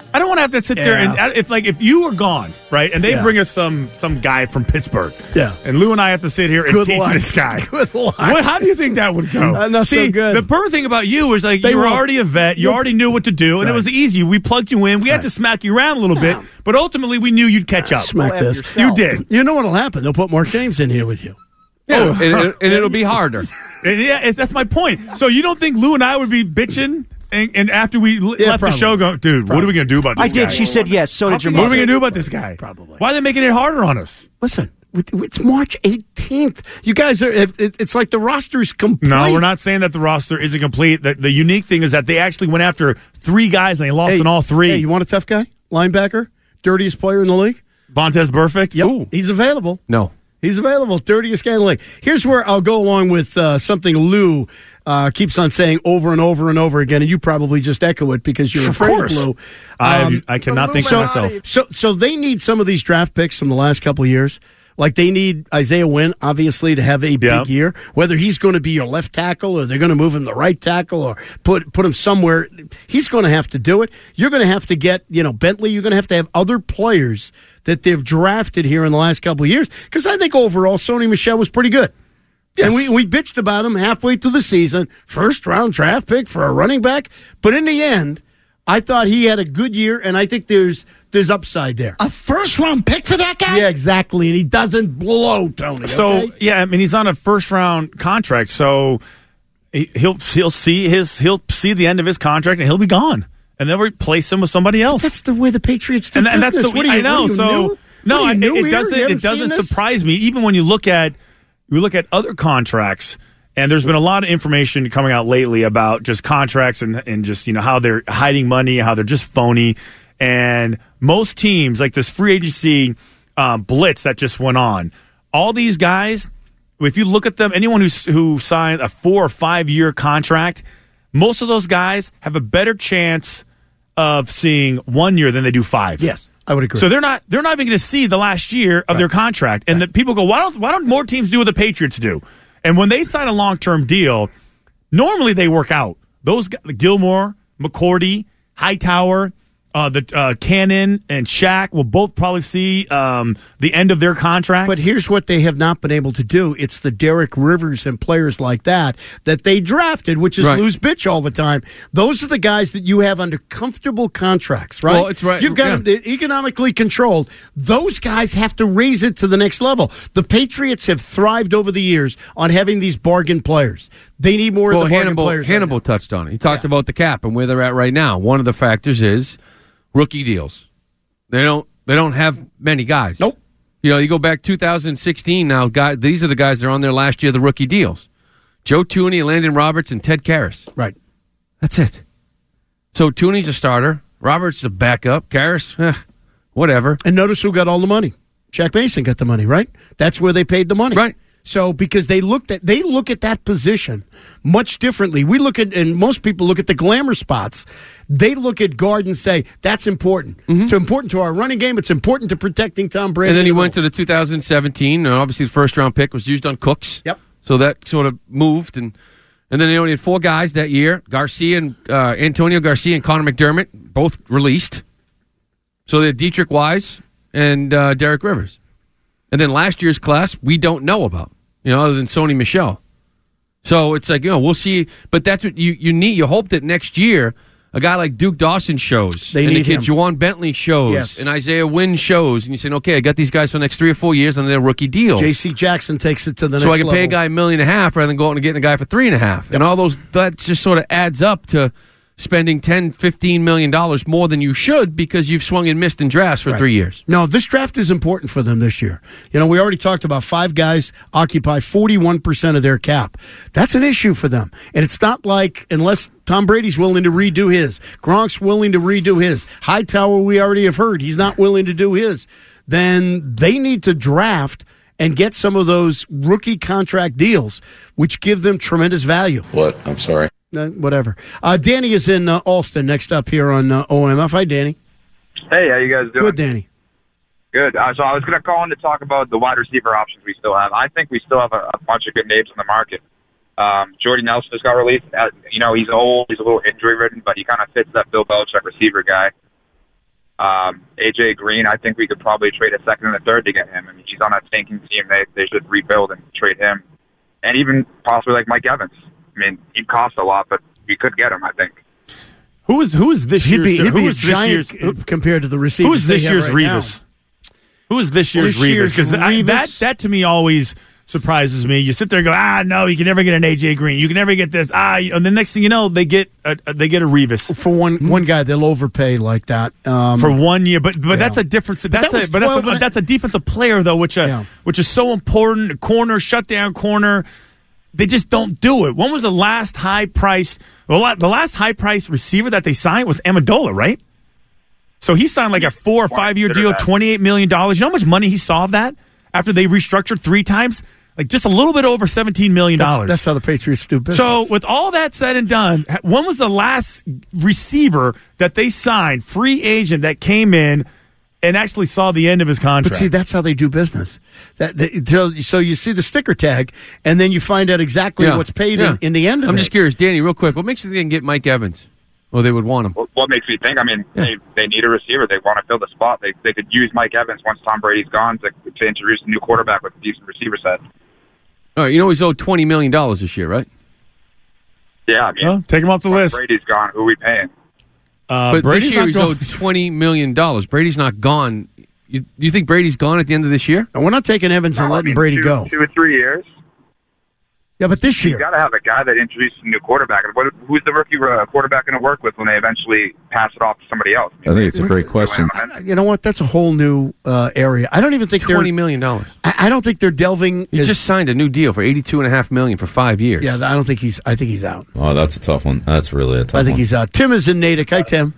I don't want to have to sit Yeah. there and if like if you were gone, right, and they Yeah. bring us some some guy from Pittsburgh, Yeah. and Lou and I have to sit here and Good teach luck. this guy. Good luck. What? How do you think that would go? Uh, not so See, good. the perfect thing about you is like They you were won't. already a vet. You You're- already knew what to do, and it Right. was easy. We plugged you in. We had Right. to smack you around a little bit, but ultimately we knew you'd catch up. Smack this. You did. You know what'll happen? They'll put Mark James in here with you. Yeah, and, and, and it'll be harder. And yeah, it's, that's my point. So you don't think Lou and I would be bitching? And, and after we l- Yeah, left probably. the show, go, dude, what are we going to do about this I guy? did. She said yes. So did your What are we mother. going to do about this guy? Probably. Why are they making it harder on us? Listen, it's March eighteenth. You guys are. it- It's like the roster's complete. No, we're not saying that the roster isn't complete. The, the unique thing is that they actually went after three guys and they lost Hey, in all three. Hey, you want a tough guy? Linebacker, dirtiest player in the league. Vontez Burfict? Yep, he's available. No. He's available. Dirtiest guy in the league. Here's where I'll go along with uh, something Lou uh, keeps on saying over and over and over again, and you probably just echo it because you're Of afraid course. of Lou. I- Um, I cannot think for so, myself. So, so they need some of these draft picks from the last couple of years. Like they need Isaiah Wynn, obviously, to have a big Yeah. year. Whether he's going to be your left tackle or they're going to move him to right tackle or put put him somewhere, he's going to have to do it. You're going to have to get, you know, Bentley. You're going to have to have other players that they've drafted here in the last couple of years. Because I think overall, Sony Michel was pretty good. Yes. And we, we bitched about him halfway through the season. First round draft pick for a running back. But in the end, I thought he had a good year, and I think there's there's upside there. A first round pick for that guy? Yeah, exactly. And he doesn't blow, Tony. So okay? yeah, I mean he's on a first round contract, so he- he'll he'll see his he'll see the end of his contract and he'll be gone, and they'll replace him with somebody else. That's the way the Patriots do and, and that's business. the What are you, I know. what are you, so new? no, What are you, it, new it here? doesn't You it haven't doesn't seen this? surprise me. Even when you look at we look at other contracts. And there's been a lot of information coming out lately about just contracts and, and just, you know, how they're hiding money, how they're just phony. And most teams, like this free agency um, blitz that just went on, all these guys, if you look at them, anyone who's, who signed a four or five year contract, most of those guys have a better chance of seeing one year than they do five. Yes, I would agree. So they're not they're not even going to see the last year of their contract. And the people go, why don't why don't more teams do what the Patriots do? And when they sign a long-term deal, normally they work out. Those guys, Gilmore, McCourty, Hightower, uh, the uh, Cannon, and Shaq will both probably see um, the end of their contract. But here's what they have not been able to do. It's the Derek Rivers and players like that that they drafted, which is Right. lose bitch all the time. Those are the guys that you have under comfortable contracts, right? Well, it's right- You've got yeah. them they're economically controlled. Those guys have to raise it to the next level. The Patriots have thrived over the years on having these bargain players. They need more Well, of the bargain Hannibal, players. right Hannibal now. touched on it. He talked about the cap and where they're at right now. One of the factors is rookie deals. They don't. They don't have many guys. Nope. You know, you go back two thousand sixteen. Now, guy, these are the guys that are on their last year of the rookie deals: Joe Tooney, Landon Roberts, and Ted Karras. Right. That's it. So Tooney's a starter. Roberts is a backup. Karras, eh, whatever. And notice who got all the money. Shaq Mason got the money, right? That's where they paid the money. Right. So because they looked at they look at that position much differently. We look at and most people look at the glamour spots. They look at guard and say that's important. It's important to our running game. It's important to protecting Tom Brady. And then he went to the two thousand seventeen, and obviously the first round pick was used on Cooks. Yep. So that sort of moved, and and then they only had four guys that year: Garcia and uh, Antonio Garcia and Connor McDermott, both released. So they had Dietrich Wise and uh, Derek Rivers, and then last year's class we don't know about, you know, other than Sony Michel. So it's like, you know, we'll see, but that's what you you need. You hope that next year a guy like Duke Dawson shows, They and need the kid him. Juwan Bentley shows, Yes. and Isaiah Wynn shows, and you say, okay, I got these guys for the next three or four years on their rookie deals. J C Jackson takes it to the so next I can level. pay a guy a million and a half rather than going and getting a guy for three and a half. And all those, that just sort of adds up to spending ten, fifteen million dollars more than you should because you've swung and missed in drafts for Right. three years. No, this draft is important for them this year. You know, we already talked about five guys occupy forty-one percent of their cap. That's an issue for them. And it's not like, unless Tom Brady's willing to redo his, Gronk's willing to redo his, Hightower, we already have heard, he's not willing to do his, then they need to draft and get some of those rookie contract deals, which give them tremendous value. What? I'm sorry. Uh, whatever. Uh, Danny is in uh, Alston next up here on uh, O M F. Hi, Danny. Hey, how you guys doing? Good, Danny. Good. Uh, so I was going to call in to talk about the wide receiver options we still have. I think we still have a, a bunch of good names on the market. Um, Jordy Nelson just got released. Uh, you know, he's old, he's a little injury-ridden, but he kind of fits that Bill Belichick receiver guy. Um, A J Green, I think we could probably trade a second and a third to get him. I mean, he's on that stinking team. They they should rebuild and trade him. And even possibly like Mike Evans. I mean, he'd cost a lot, but we could get him, I think. Who is who is this He'd year's? be, he'd who be a is this giant year's? compared to the receivers. Who is this they have year's right now. Revis? Who is this year's This Revis? year's Because Revis? that that to me always surprises me. You sit there and go, ah, no, you can never get an A J Green. You can never get this. Ah, and the next thing you know, they get a, they get a Revis For one one guy, they'll overpay like that um, for one year. But but yeah. that's a difference. That's that was a but that's twelve a, and a- that's a defensive player though, which uh, Yeah. which is so important. A corner, shutdown corner. They just don't do it. When was the last high priced? The la- the last high priced receiver that they signed was Amendola, right? So he signed like a four or five year deal, twenty-eight million dollars. You know how much money he saw of that after they restructured three times? Like just a little bit over seventeen million dollars. That's, that's how the Patriots do business. So with all that said and done, when was the last receiver that they signed, free agent, that came in and actually saw the end of his contract? But see, that's how they do business. That they, so, so you see the sticker tag, and then you find out exactly Yeah. what's paid Yeah. in, in the end of I'm it. just curious, Danny, real quick. What makes you think they can get Mike Evans? Well, they would want him. What, what makes me think? I mean, Yeah. they, they need a receiver. They want to fill the spot. They they could use Mike Evans once Tom Brady's gone to, to introduce a new quarterback with a decent receiver set. All right, you know he's owed twenty million dollars this year, right? Yeah, I mean, Well, take him off the once list. Brady's gone. Who are we paying? Uh, but Brady's this year not he's going- owed twenty million dollars. Brady's not gone. You, you think Brady's gone at the end of this year? And we're not taking Evans and No, I letting mean, Brady two, go. Two or three years. Yeah, but this You year, got to have a guy that introduces a new quarterback. What, who's the rookie uh, quarterback going to work with when they eventually pass it off to somebody else? I think it's a great question. you know what? That's a whole new uh, area. I don't even think Twenty they're. million dollars. I, I don't think they're delving. He as- just signed a new deal for eighty-two and a half million for five years. Yeah, I don't think he's. I think he's out. Oh, that's a tough one. That's really a tough I think one. he's out. Tim is in Natick. Hi, Tim.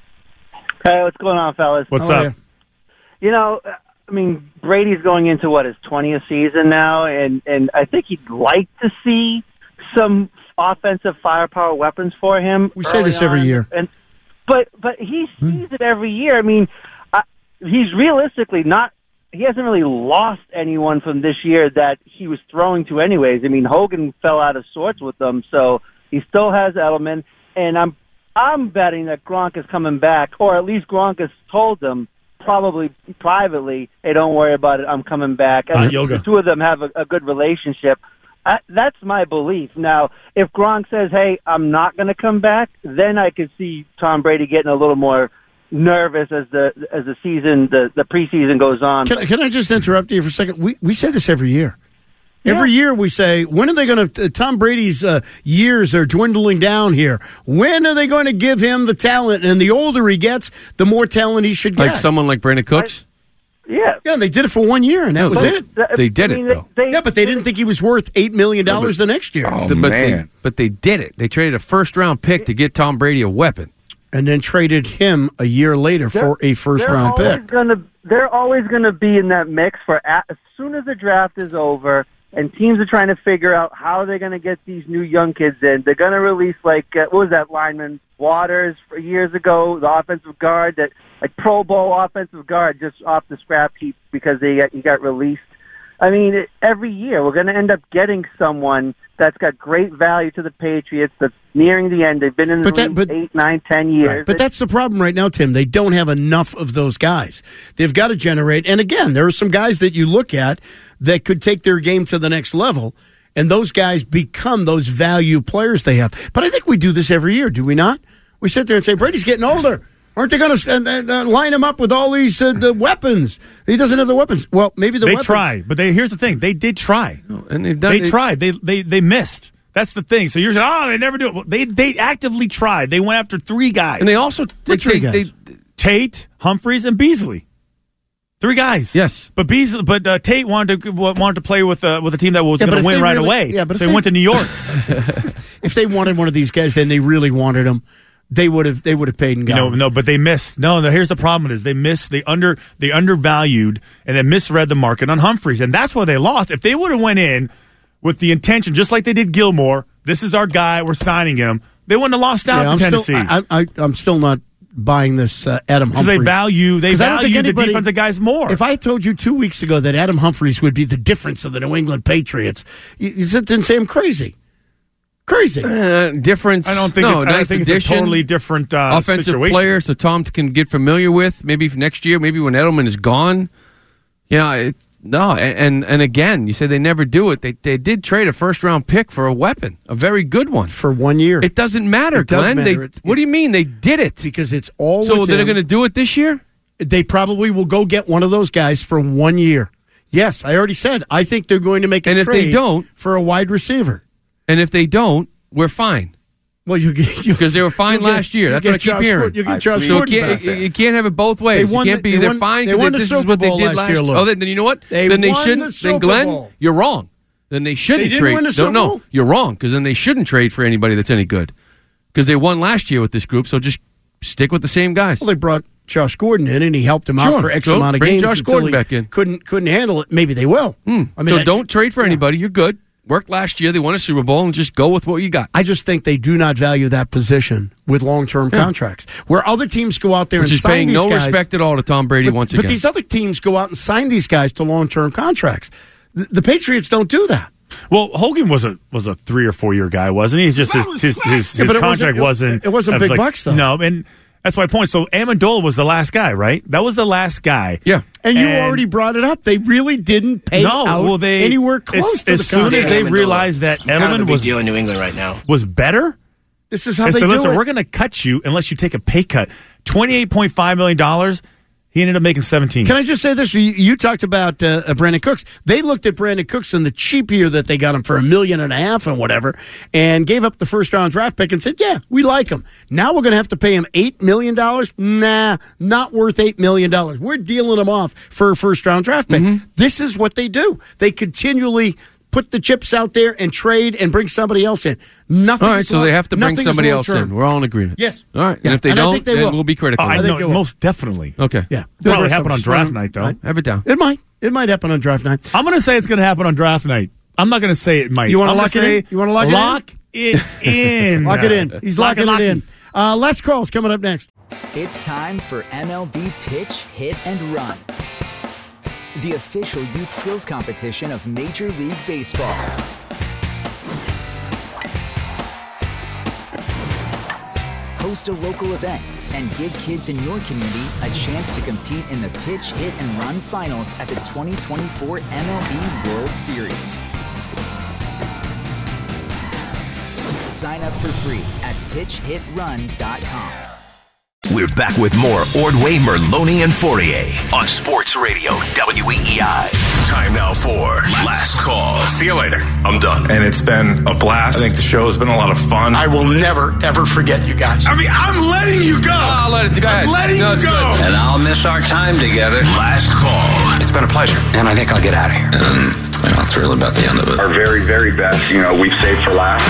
Hey, what's going on, fellas? What's How are up? You know, I mean, Brady's going into what his twentieth season now, and and I think he'd like to see some offensive firepower weapons for him. We say early this every on. year. and but but he sees it every year. I mean, I, he's realistically not. He hasn't really lost anyone from this year that he was throwing to, anyways. I mean, Hogan fell out of sorts with them, so he still has Edelman, and I'm I'm betting that Gronk is coming back, or at least Gronk has told them, probably privately, hey, don't worry about it, I'm coming back. Hot And yoga. the two of them have a, a good relationship. I, that's my belief. Now, if Gronk says, hey, I'm not going to come back, then I could see Tom Brady getting a little more nervous as the as the season, the, the preseason goes on. Can, I- can I just interrupt you for a second? We we say this every year. Every year we say, when are they going to? Uh, Tom Brady's uh, years are dwindling down here. When are they going to give him the talent? And the older he gets, the more talent he should get. Like someone like Brandon Cooks? Yeah. Yeah, they did it for one year, and that No, was they- it. they did it, though. yeah, but they didn't think he was worth eight million dollars the next year. The- but They, but they did it. They traded a first round pick to get Tom Brady a weapon. And then traded him a year later for a first they're round always pick. Gonna, they're always going to be in that mix for a as soon as the draft is over and teams are trying to figure out how they're going to get these new young kids in. They're going to release, like, uh, what was that lineman, Waters, for years ago, the offensive guard, that like Pro Bowl offensive guard just off the scrap heap because they got, he got released. I mean, it, every year we're going to end up getting someone that's got great value to the Patriots that's nearing the end. They've been in the But that- league but- eight, nine, ten years. Right, but that's the problem right now, Tim. They don't have enough of those guys. They've got to generate. And again, there are some guys that you look at that could take their game to the next level, and those guys become those value players they have. But I think we do this every year, do we not? We sit there and say, Brady's getting older. Aren't they going to uh, uh, line him up with all these uh, the weapons? He doesn't have the weapons. Well, maybe the they weapons. tried, but they, here's the thing: they did try, and they've done. They it- tried. They they they missed. That's the thing. So you're saying, oh, they never do it. Well, they they actively tried. They went after three guys, And they also they, three they, guys? Tate, Humphreys, and Beasley. Three guys. Yes, but Beasley, but uh, Tate wanted to wanted to play with uh, with a team that was Yeah, going but to if win they right really- away. yeah, but if so they they- went to New York. If they wanted one of these guys, then they really wanted him. They would have. They would have paid and You got know, him. no, but they missed. No, no. Here's the problem: is they missed. They under they undervalued and they misread the market on Humphreys, and that's why they lost. If they would have went in with the intention, just like they did Gilmore, this is our guy, we're signing him. They wouldn't have lost out Yeah, to I'm Tennessee. Still, I, I, I'm still not buying this uh, Adam Because Humphries. they value they 'Cause I don't think value the anybody- defensive guys more. If I told you two weeks ago that Adam Humphries would be the difference of the New England Patriots, you, you sit there and say I'm crazy. Crazy. Uh, difference. I don't think. No, it's, nice I don't think addition. it's a totally different uh, offensive situation. player, so Tom can get familiar with. Maybe for next year, maybe when Edelman is gone. You know, it, no, and and again, you say they never do it. They they did trade a first round pick for a weapon, a very good one for one year. It doesn't matter, It does Glenn. matter. They, It- what do you mean they did it? Because it's all so with they're him. going to do it this year. They probably will go get one of those guys for one year. Yes, I already said. I think they're going to make a And if trade they don't, for a wide receiver. And if they don't, we're fine. Well, you get because they were fine you'll get- last year. you'll That's get what I keep Josh hearing. Gordon- you'll get Josh so you Gordon can't, back. you can't have it both ways. They You won can't the- be they they're won- fine they because won the this is Super what they Bowl did last last year, year. Lou. Oh, then, then you know what? They then they won shouldn't. the Then Super Glenn, Bowl. you're wrong. Then they shouldn't They didn't trade. win the no, Super no, Bowl? you're wrong because then they shouldn't trade for anybody that's any good because they won last year with this group. So just stick with the same guys. Well, they brought Josh Gordon in, and he helped him Sure. out for X So amount of bring games. Josh until Gordon he back in. Couldn't couldn't handle it. Maybe they will. I mean, so I- don't trade for anybody. You're good. Worked last year. They won a Super Bowl, and just go with what you got. I just think they do not value that position with long-term Yeah. contracts. Where other teams go out there Which and is sign paying these no guys, respect at all to Tom Brady but, once but again. these other teams go out and sign these guys to long-term contracts. The, the Patriots don't do that. Well, Hogan was a was a three or four year guy, wasn't he? Just his his, his, Yeah, his but it contract wasn't- wasn't. it wasn't of, big like, bucks, though. No, and that's my point. So Amendola was the last guy, right? That was the last guy. Yeah, And you already brought it up. They really didn't pay no, out well, they anywhere close as, to as the soon as contract. they realized that Kind of a Edelman big was deal in New England right now. was better. This is how and they so do listen, it. we're going to cut you unless you take a pay cut. Twenty-eight point five million dollars. He ended up making seventeen. Can I just say this? You, you talked about uh, uh, Brandon Cooks. They looked at Brandon Cooks in the cheap year that they got him for a million and a half and whatever, and gave up the first round draft pick and said, "Yeah, we like him. Now we're going to have to pay him eight million dollars. Nah, not worth eight million dollars. We're dealing him off for a first round draft pick." Mm-hmm. This is what they do. They continually put the chips out there and trade and bring somebody else in. Nothing. All right, is so long- they have to bring nothing is somebody else long-term. in. We're all in agreement. Yes. All right. Yeah. And if they And I don't, think they then will. we'll be critical. Oh, I I think know, they will. most definitely. Okay. Yeah. Probably That's happen on just draft fine. night, though. Have it down. It might. It might happen on draft night. I'm going to say it's going to happen on draft night. I'm not going to say it might. You want to I'm lock gonna it in? say You want to lock, lock it it in? Lock it in. He's Lock locking it, it lock in. Uh, Les Crawl's coming up next. It's time for M L B Pitch, Hit, and Run, the official youth skills competition of Major League Baseball. Host a local event and give kids in your community a chance to compete in the Pitch, Hit, and Run finals at the twenty twenty-four M L B World Series. Sign up for free at pitch hit run dot com. We're back with more Ordway, Merloni, and Fourier on Sports Radio W E E I. Time now for Last Call. See you later. I'm done. And it's been a blast. I think the show's been a lot of fun. I will never, ever forget you guys. I mean, I'm letting you go. I'll let it go. I'm letting no, you go. Good. And I'll miss our time together. Last Call. It's been a pleasure. And I think I'll get out of here. Um, you know, it's really about the end of it. Our very, very best, you know, we've saved for last.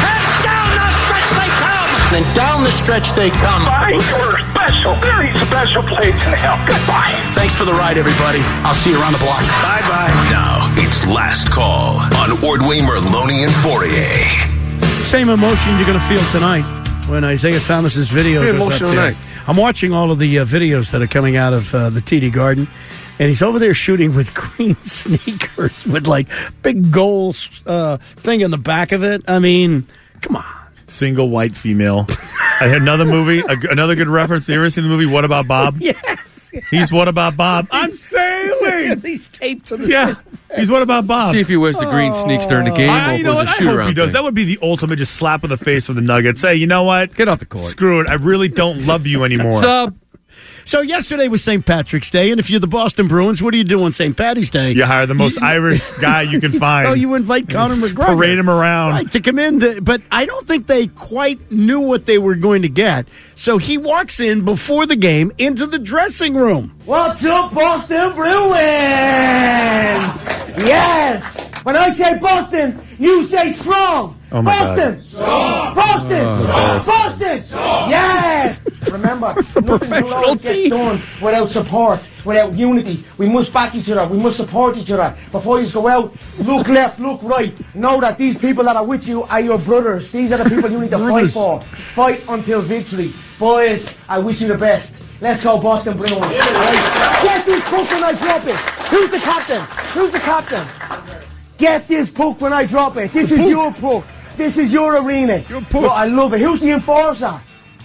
And down the stretch they come. Bye. You're special, very special place in hell. Goodbye. Thanks for the ride, everybody. I'll see you around the block. Bye-bye. Now, it's Last Call on Ordway, Merloni, and Fourier. Same emotion you're going to feel tonight when Isaiah Thomas's video Very goes up emotional there. night. I'm watching all of the uh, videos that are coming out of uh, the T D Garden, and he's over there shooting with green sneakers with like big gold uh, thing in the back of it. I mean, come on. Single white female. I had another movie, a, another good reference. You ever seen the movie What About Bob? Yes. He's What About Bob? I'm sailing. These taped to the Yeah. He's What About Bob? See if he wears the green sneaks during the game. I, or if you it know was what? a I shoot hope around he does. thing. That would be the ultimate just slap in the face of the Nuggets. Say, you know what? Get off the court. Screw it. I really don't love you anymore. Sub. So yesterday was Saint Patrick's Day, and if you're the Boston Bruins, what do you do on Saint Patty's Day? You hire the most Irish guy you can find. So you invite Conor McGregor. Parade him around. Right, to come in. To, but I don't think they quite knew what they were going to get. So he walks in before the game into the dressing room. What's up, Boston Bruins? Yes. When I say Boston, you say strong. Oh, my Boston. God. Strong. Boston. Oh, Boston. Yes. Remember, It's a professional nothing team. gets done without support, without unity. We must back each other. We must support each other. Before you go out, look left, look right. Know that these people that are with you are your brothers. These are the people you need to fight for. Fight until victory. Boys, I wish you the best. Let's go, Boston Bruins. Right. Get this puck when I drop it. Who's the captain? Who's the captain? Get this puck when I drop it. This is your puck. This is your arena. Well, I love it. Who's the enforcer?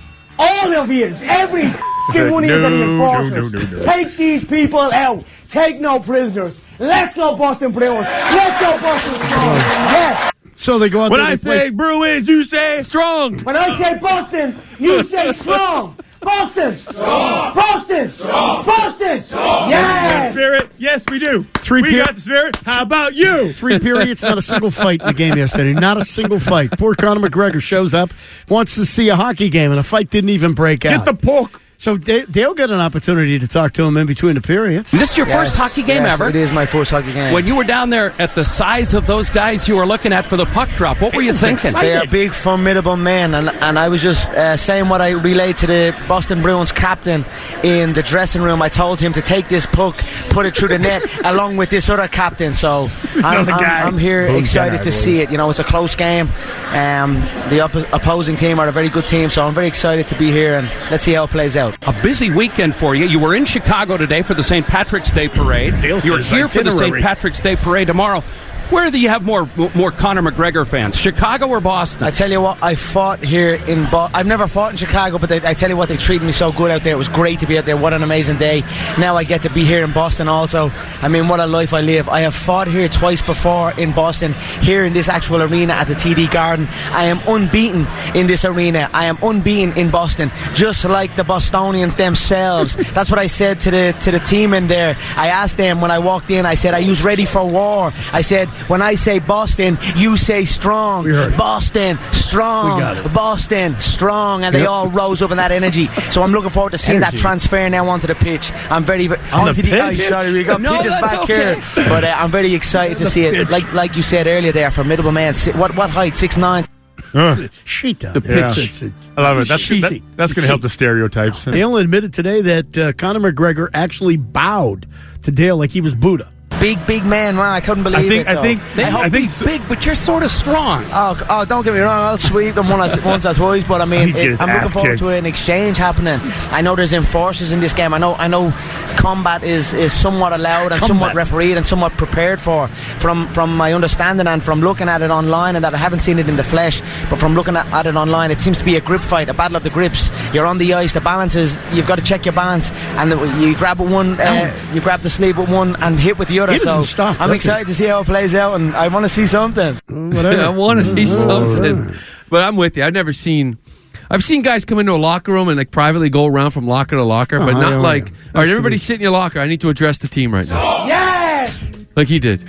All of you. Every f***ing one of you are the enforcers. No, no, no, no. Take these people out. Take no prisoners. Let's go Boston Bruins. Let's go Boston Bruins. Yes. So they go out When there. I they play- say Bruins, you say strong. When I say Boston, you say strong. Boston. Strong. Boston. Strong. Boston. Strong. Yes. Spirit. Yes, we do. Three we per- got the spirit. How about you? Three periods, not a single fight in the game yesterday. Not a single fight. Poor Conor McGregor shows up, wants to see a hockey game, and a fight didn't even break out. Get the pork. So they, they'll get an opportunity to talk to him in between the periods. This is your Yes, first hockey game yes, ever? It is my first hockey game. When you were down there at the size of those guys you were looking at for the puck drop, what were you thinking? They are big, formidable men, and, and I was just uh, saying what I relayed to the Boston Bruins captain in the dressing room. I told him to take this puck, put it through the net, along with this other captain. So I'm, I'm, I'm here Boom excited guy, to boy. see it. You know, it's a close game. Um, the oppo- opposing team are a very good team, so I'm very excited to be here, and let's see how it plays out. A busy weekend for you. You were in Chicago today for the Saint Patrick's Day Parade. Dale's You're got his here for the Saint itinerary. Patrick's Day Parade tomorrow. Where do you have more more Conor McGregor fans, Chicago or Boston? I tell you what, I fought here in Bo- I've never fought in Chicago, but they, I tell you what, they treated me so good out there. It was great to be out there. What an amazing day. Now I get to be here in Boston also. I mean, what a life I live. I have fought here twice before in Boston, here in this actual arena at the T D Garden. I am unbeaten in this arena. I am unbeaten in Boston, just like the Bostonians themselves. That's what I said to the to the team in there. I asked them when I walked in, I said, are you ready for war? I said, when I say Boston, you say strong. Boston, strong. We got it. Boston, strong. And they Yep. all rose up in that energy. So I'm looking forward to seeing Energy. that transfer now onto the pitch. I'm very, very On onto the ice. pitch? Sorry, we got No, pitches that's back okay. here. But uh, I'm very excited to see it. Like like you said earlier, they are formidable men. Si- What what height? Six nine. Uh, Sheet down the there. pitch. It's a- I love it. That's sheet. that, that's going to help the stereotypes. Dale admitted today that uh, Conor McGregor actually bowed to Dale like he was Buddha. Big, big man, man. I couldn't believe I think. it. I so. think. They I might think. be so- big, but you're sort of strong. Oh, oh, don't get me wrong. I'll sweep them one at, once or twice, but I mean, He'd get it, his I'm looking ass forward kicked. to an exchange happening. I know there's enforcers in this game. I know, I know, combat is, is somewhat allowed and Combat. somewhat refereed and somewhat prepared for. From from my understanding and from looking at it online, and that I haven't seen it in the flesh, but from looking at, at it online, it seems to be a grip fight, a battle of the grips. You're on the ice. The balance is you've got to check your balance, and the, you grab with one, uh, you grab the sleeve with one, and hit with the other. He doesn't So stop, I'm does excited to see how it plays out, and I want to see something. I want to see something. But I'm with you. I've never seen. I've seen guys come into a locker room and like privately go around from locker to locker, but Uh-huh, not yeah, like, yeah. all right, everybody sit in your locker. I need to address the team right now. Yes. Like he did.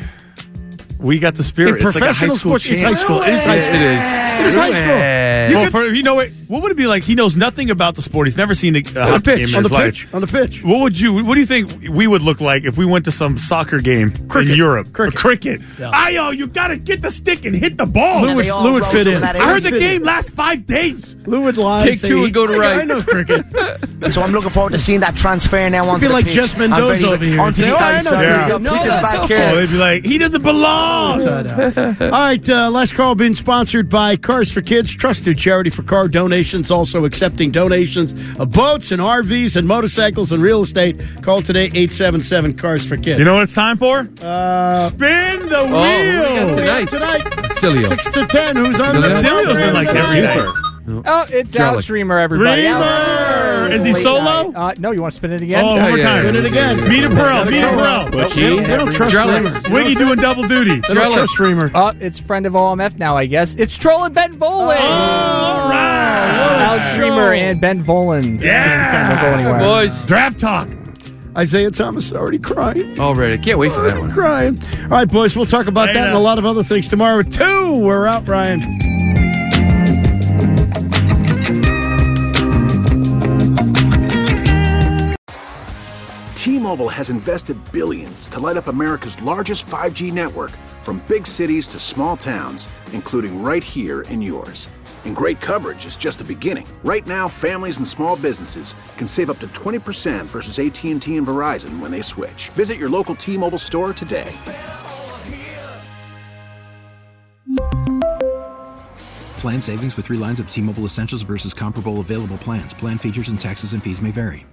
We got the In spirit. It's like a professional high school sports, it's chant. high school. It is high school. It is. It is high school. You Well, could- for, you know what? What would it be like? He knows nothing about the sport. He's never seen a, a hockey pitch. game in on his the life. pitch. On the pitch. What would you? What do you think we would look like if we went to some soccer game Cricket. in Europe? Cricket. Or cricket. Yeah. Ayo, you got to get the stick and hit the ball. And Lou would, they all Lou would rose fit up in. that I heard the Fit in. game last five days. Lou would lie. Take say, two and go to "I- right." I know cricket. So I'm looking forward to seeing that transfer now onto be the like pitch. Jess I'm Mendoza very- over here. Onto Say, the "Oh, I ice. know Sorry, cricket." we got No, pitches that's back okay. Oh, here. they'd be like, he doesn't belong. Inside out. All right, uh, last call being sponsored by Cars for Kids, trusted charity for car donations, also accepting donations of boats and R Vs and motorcycles and real estate. Call today, eight seven seven Cars for Kids. You know what it's time for? Uh, Spin the Oh, wheel. what do we got tonight? tonight, Cilio. six to ten. Who's on Cilio. the Cilio's been like every day. Oh, it's Jellic. Alex Reamer, everybody. Reamer! Alex. Is he Late solo? night. Uh, no, you want to spin it again? Oh, Yeah, one more yeah, time. yeah. Spin it again. Beat a bro. Beat a bro. They don't, they don't trust Drellick. Reamer. Wiggy doing double duty. They don't Drellick. trust Reamer. Uh, it's friend of O M F now, I guess. It's Troll and Ben Volen. All right. Alex Reamer and Ben Volen. Yeah. Don't go anywhere. Boys. Draft talk. Isaiah Thomas is already crying. Already. Can't wait for that one. Crying. All right, boys, we'll talk about Hey, that and now. a lot of other things tomorrow at two. We're out, Ryan. T-Mobile has invested billions to light up America's largest five G network, from big cities to small towns, including right here in yours. And great coverage is just the beginning. Right now, families and small businesses can save up to twenty percent versus A T and T and Verizon when they switch. Visit your local T-Mobile store today. Plan savings with three lines of T-Mobile Essentials versus comparable available plans. Plan features and taxes and fees may vary.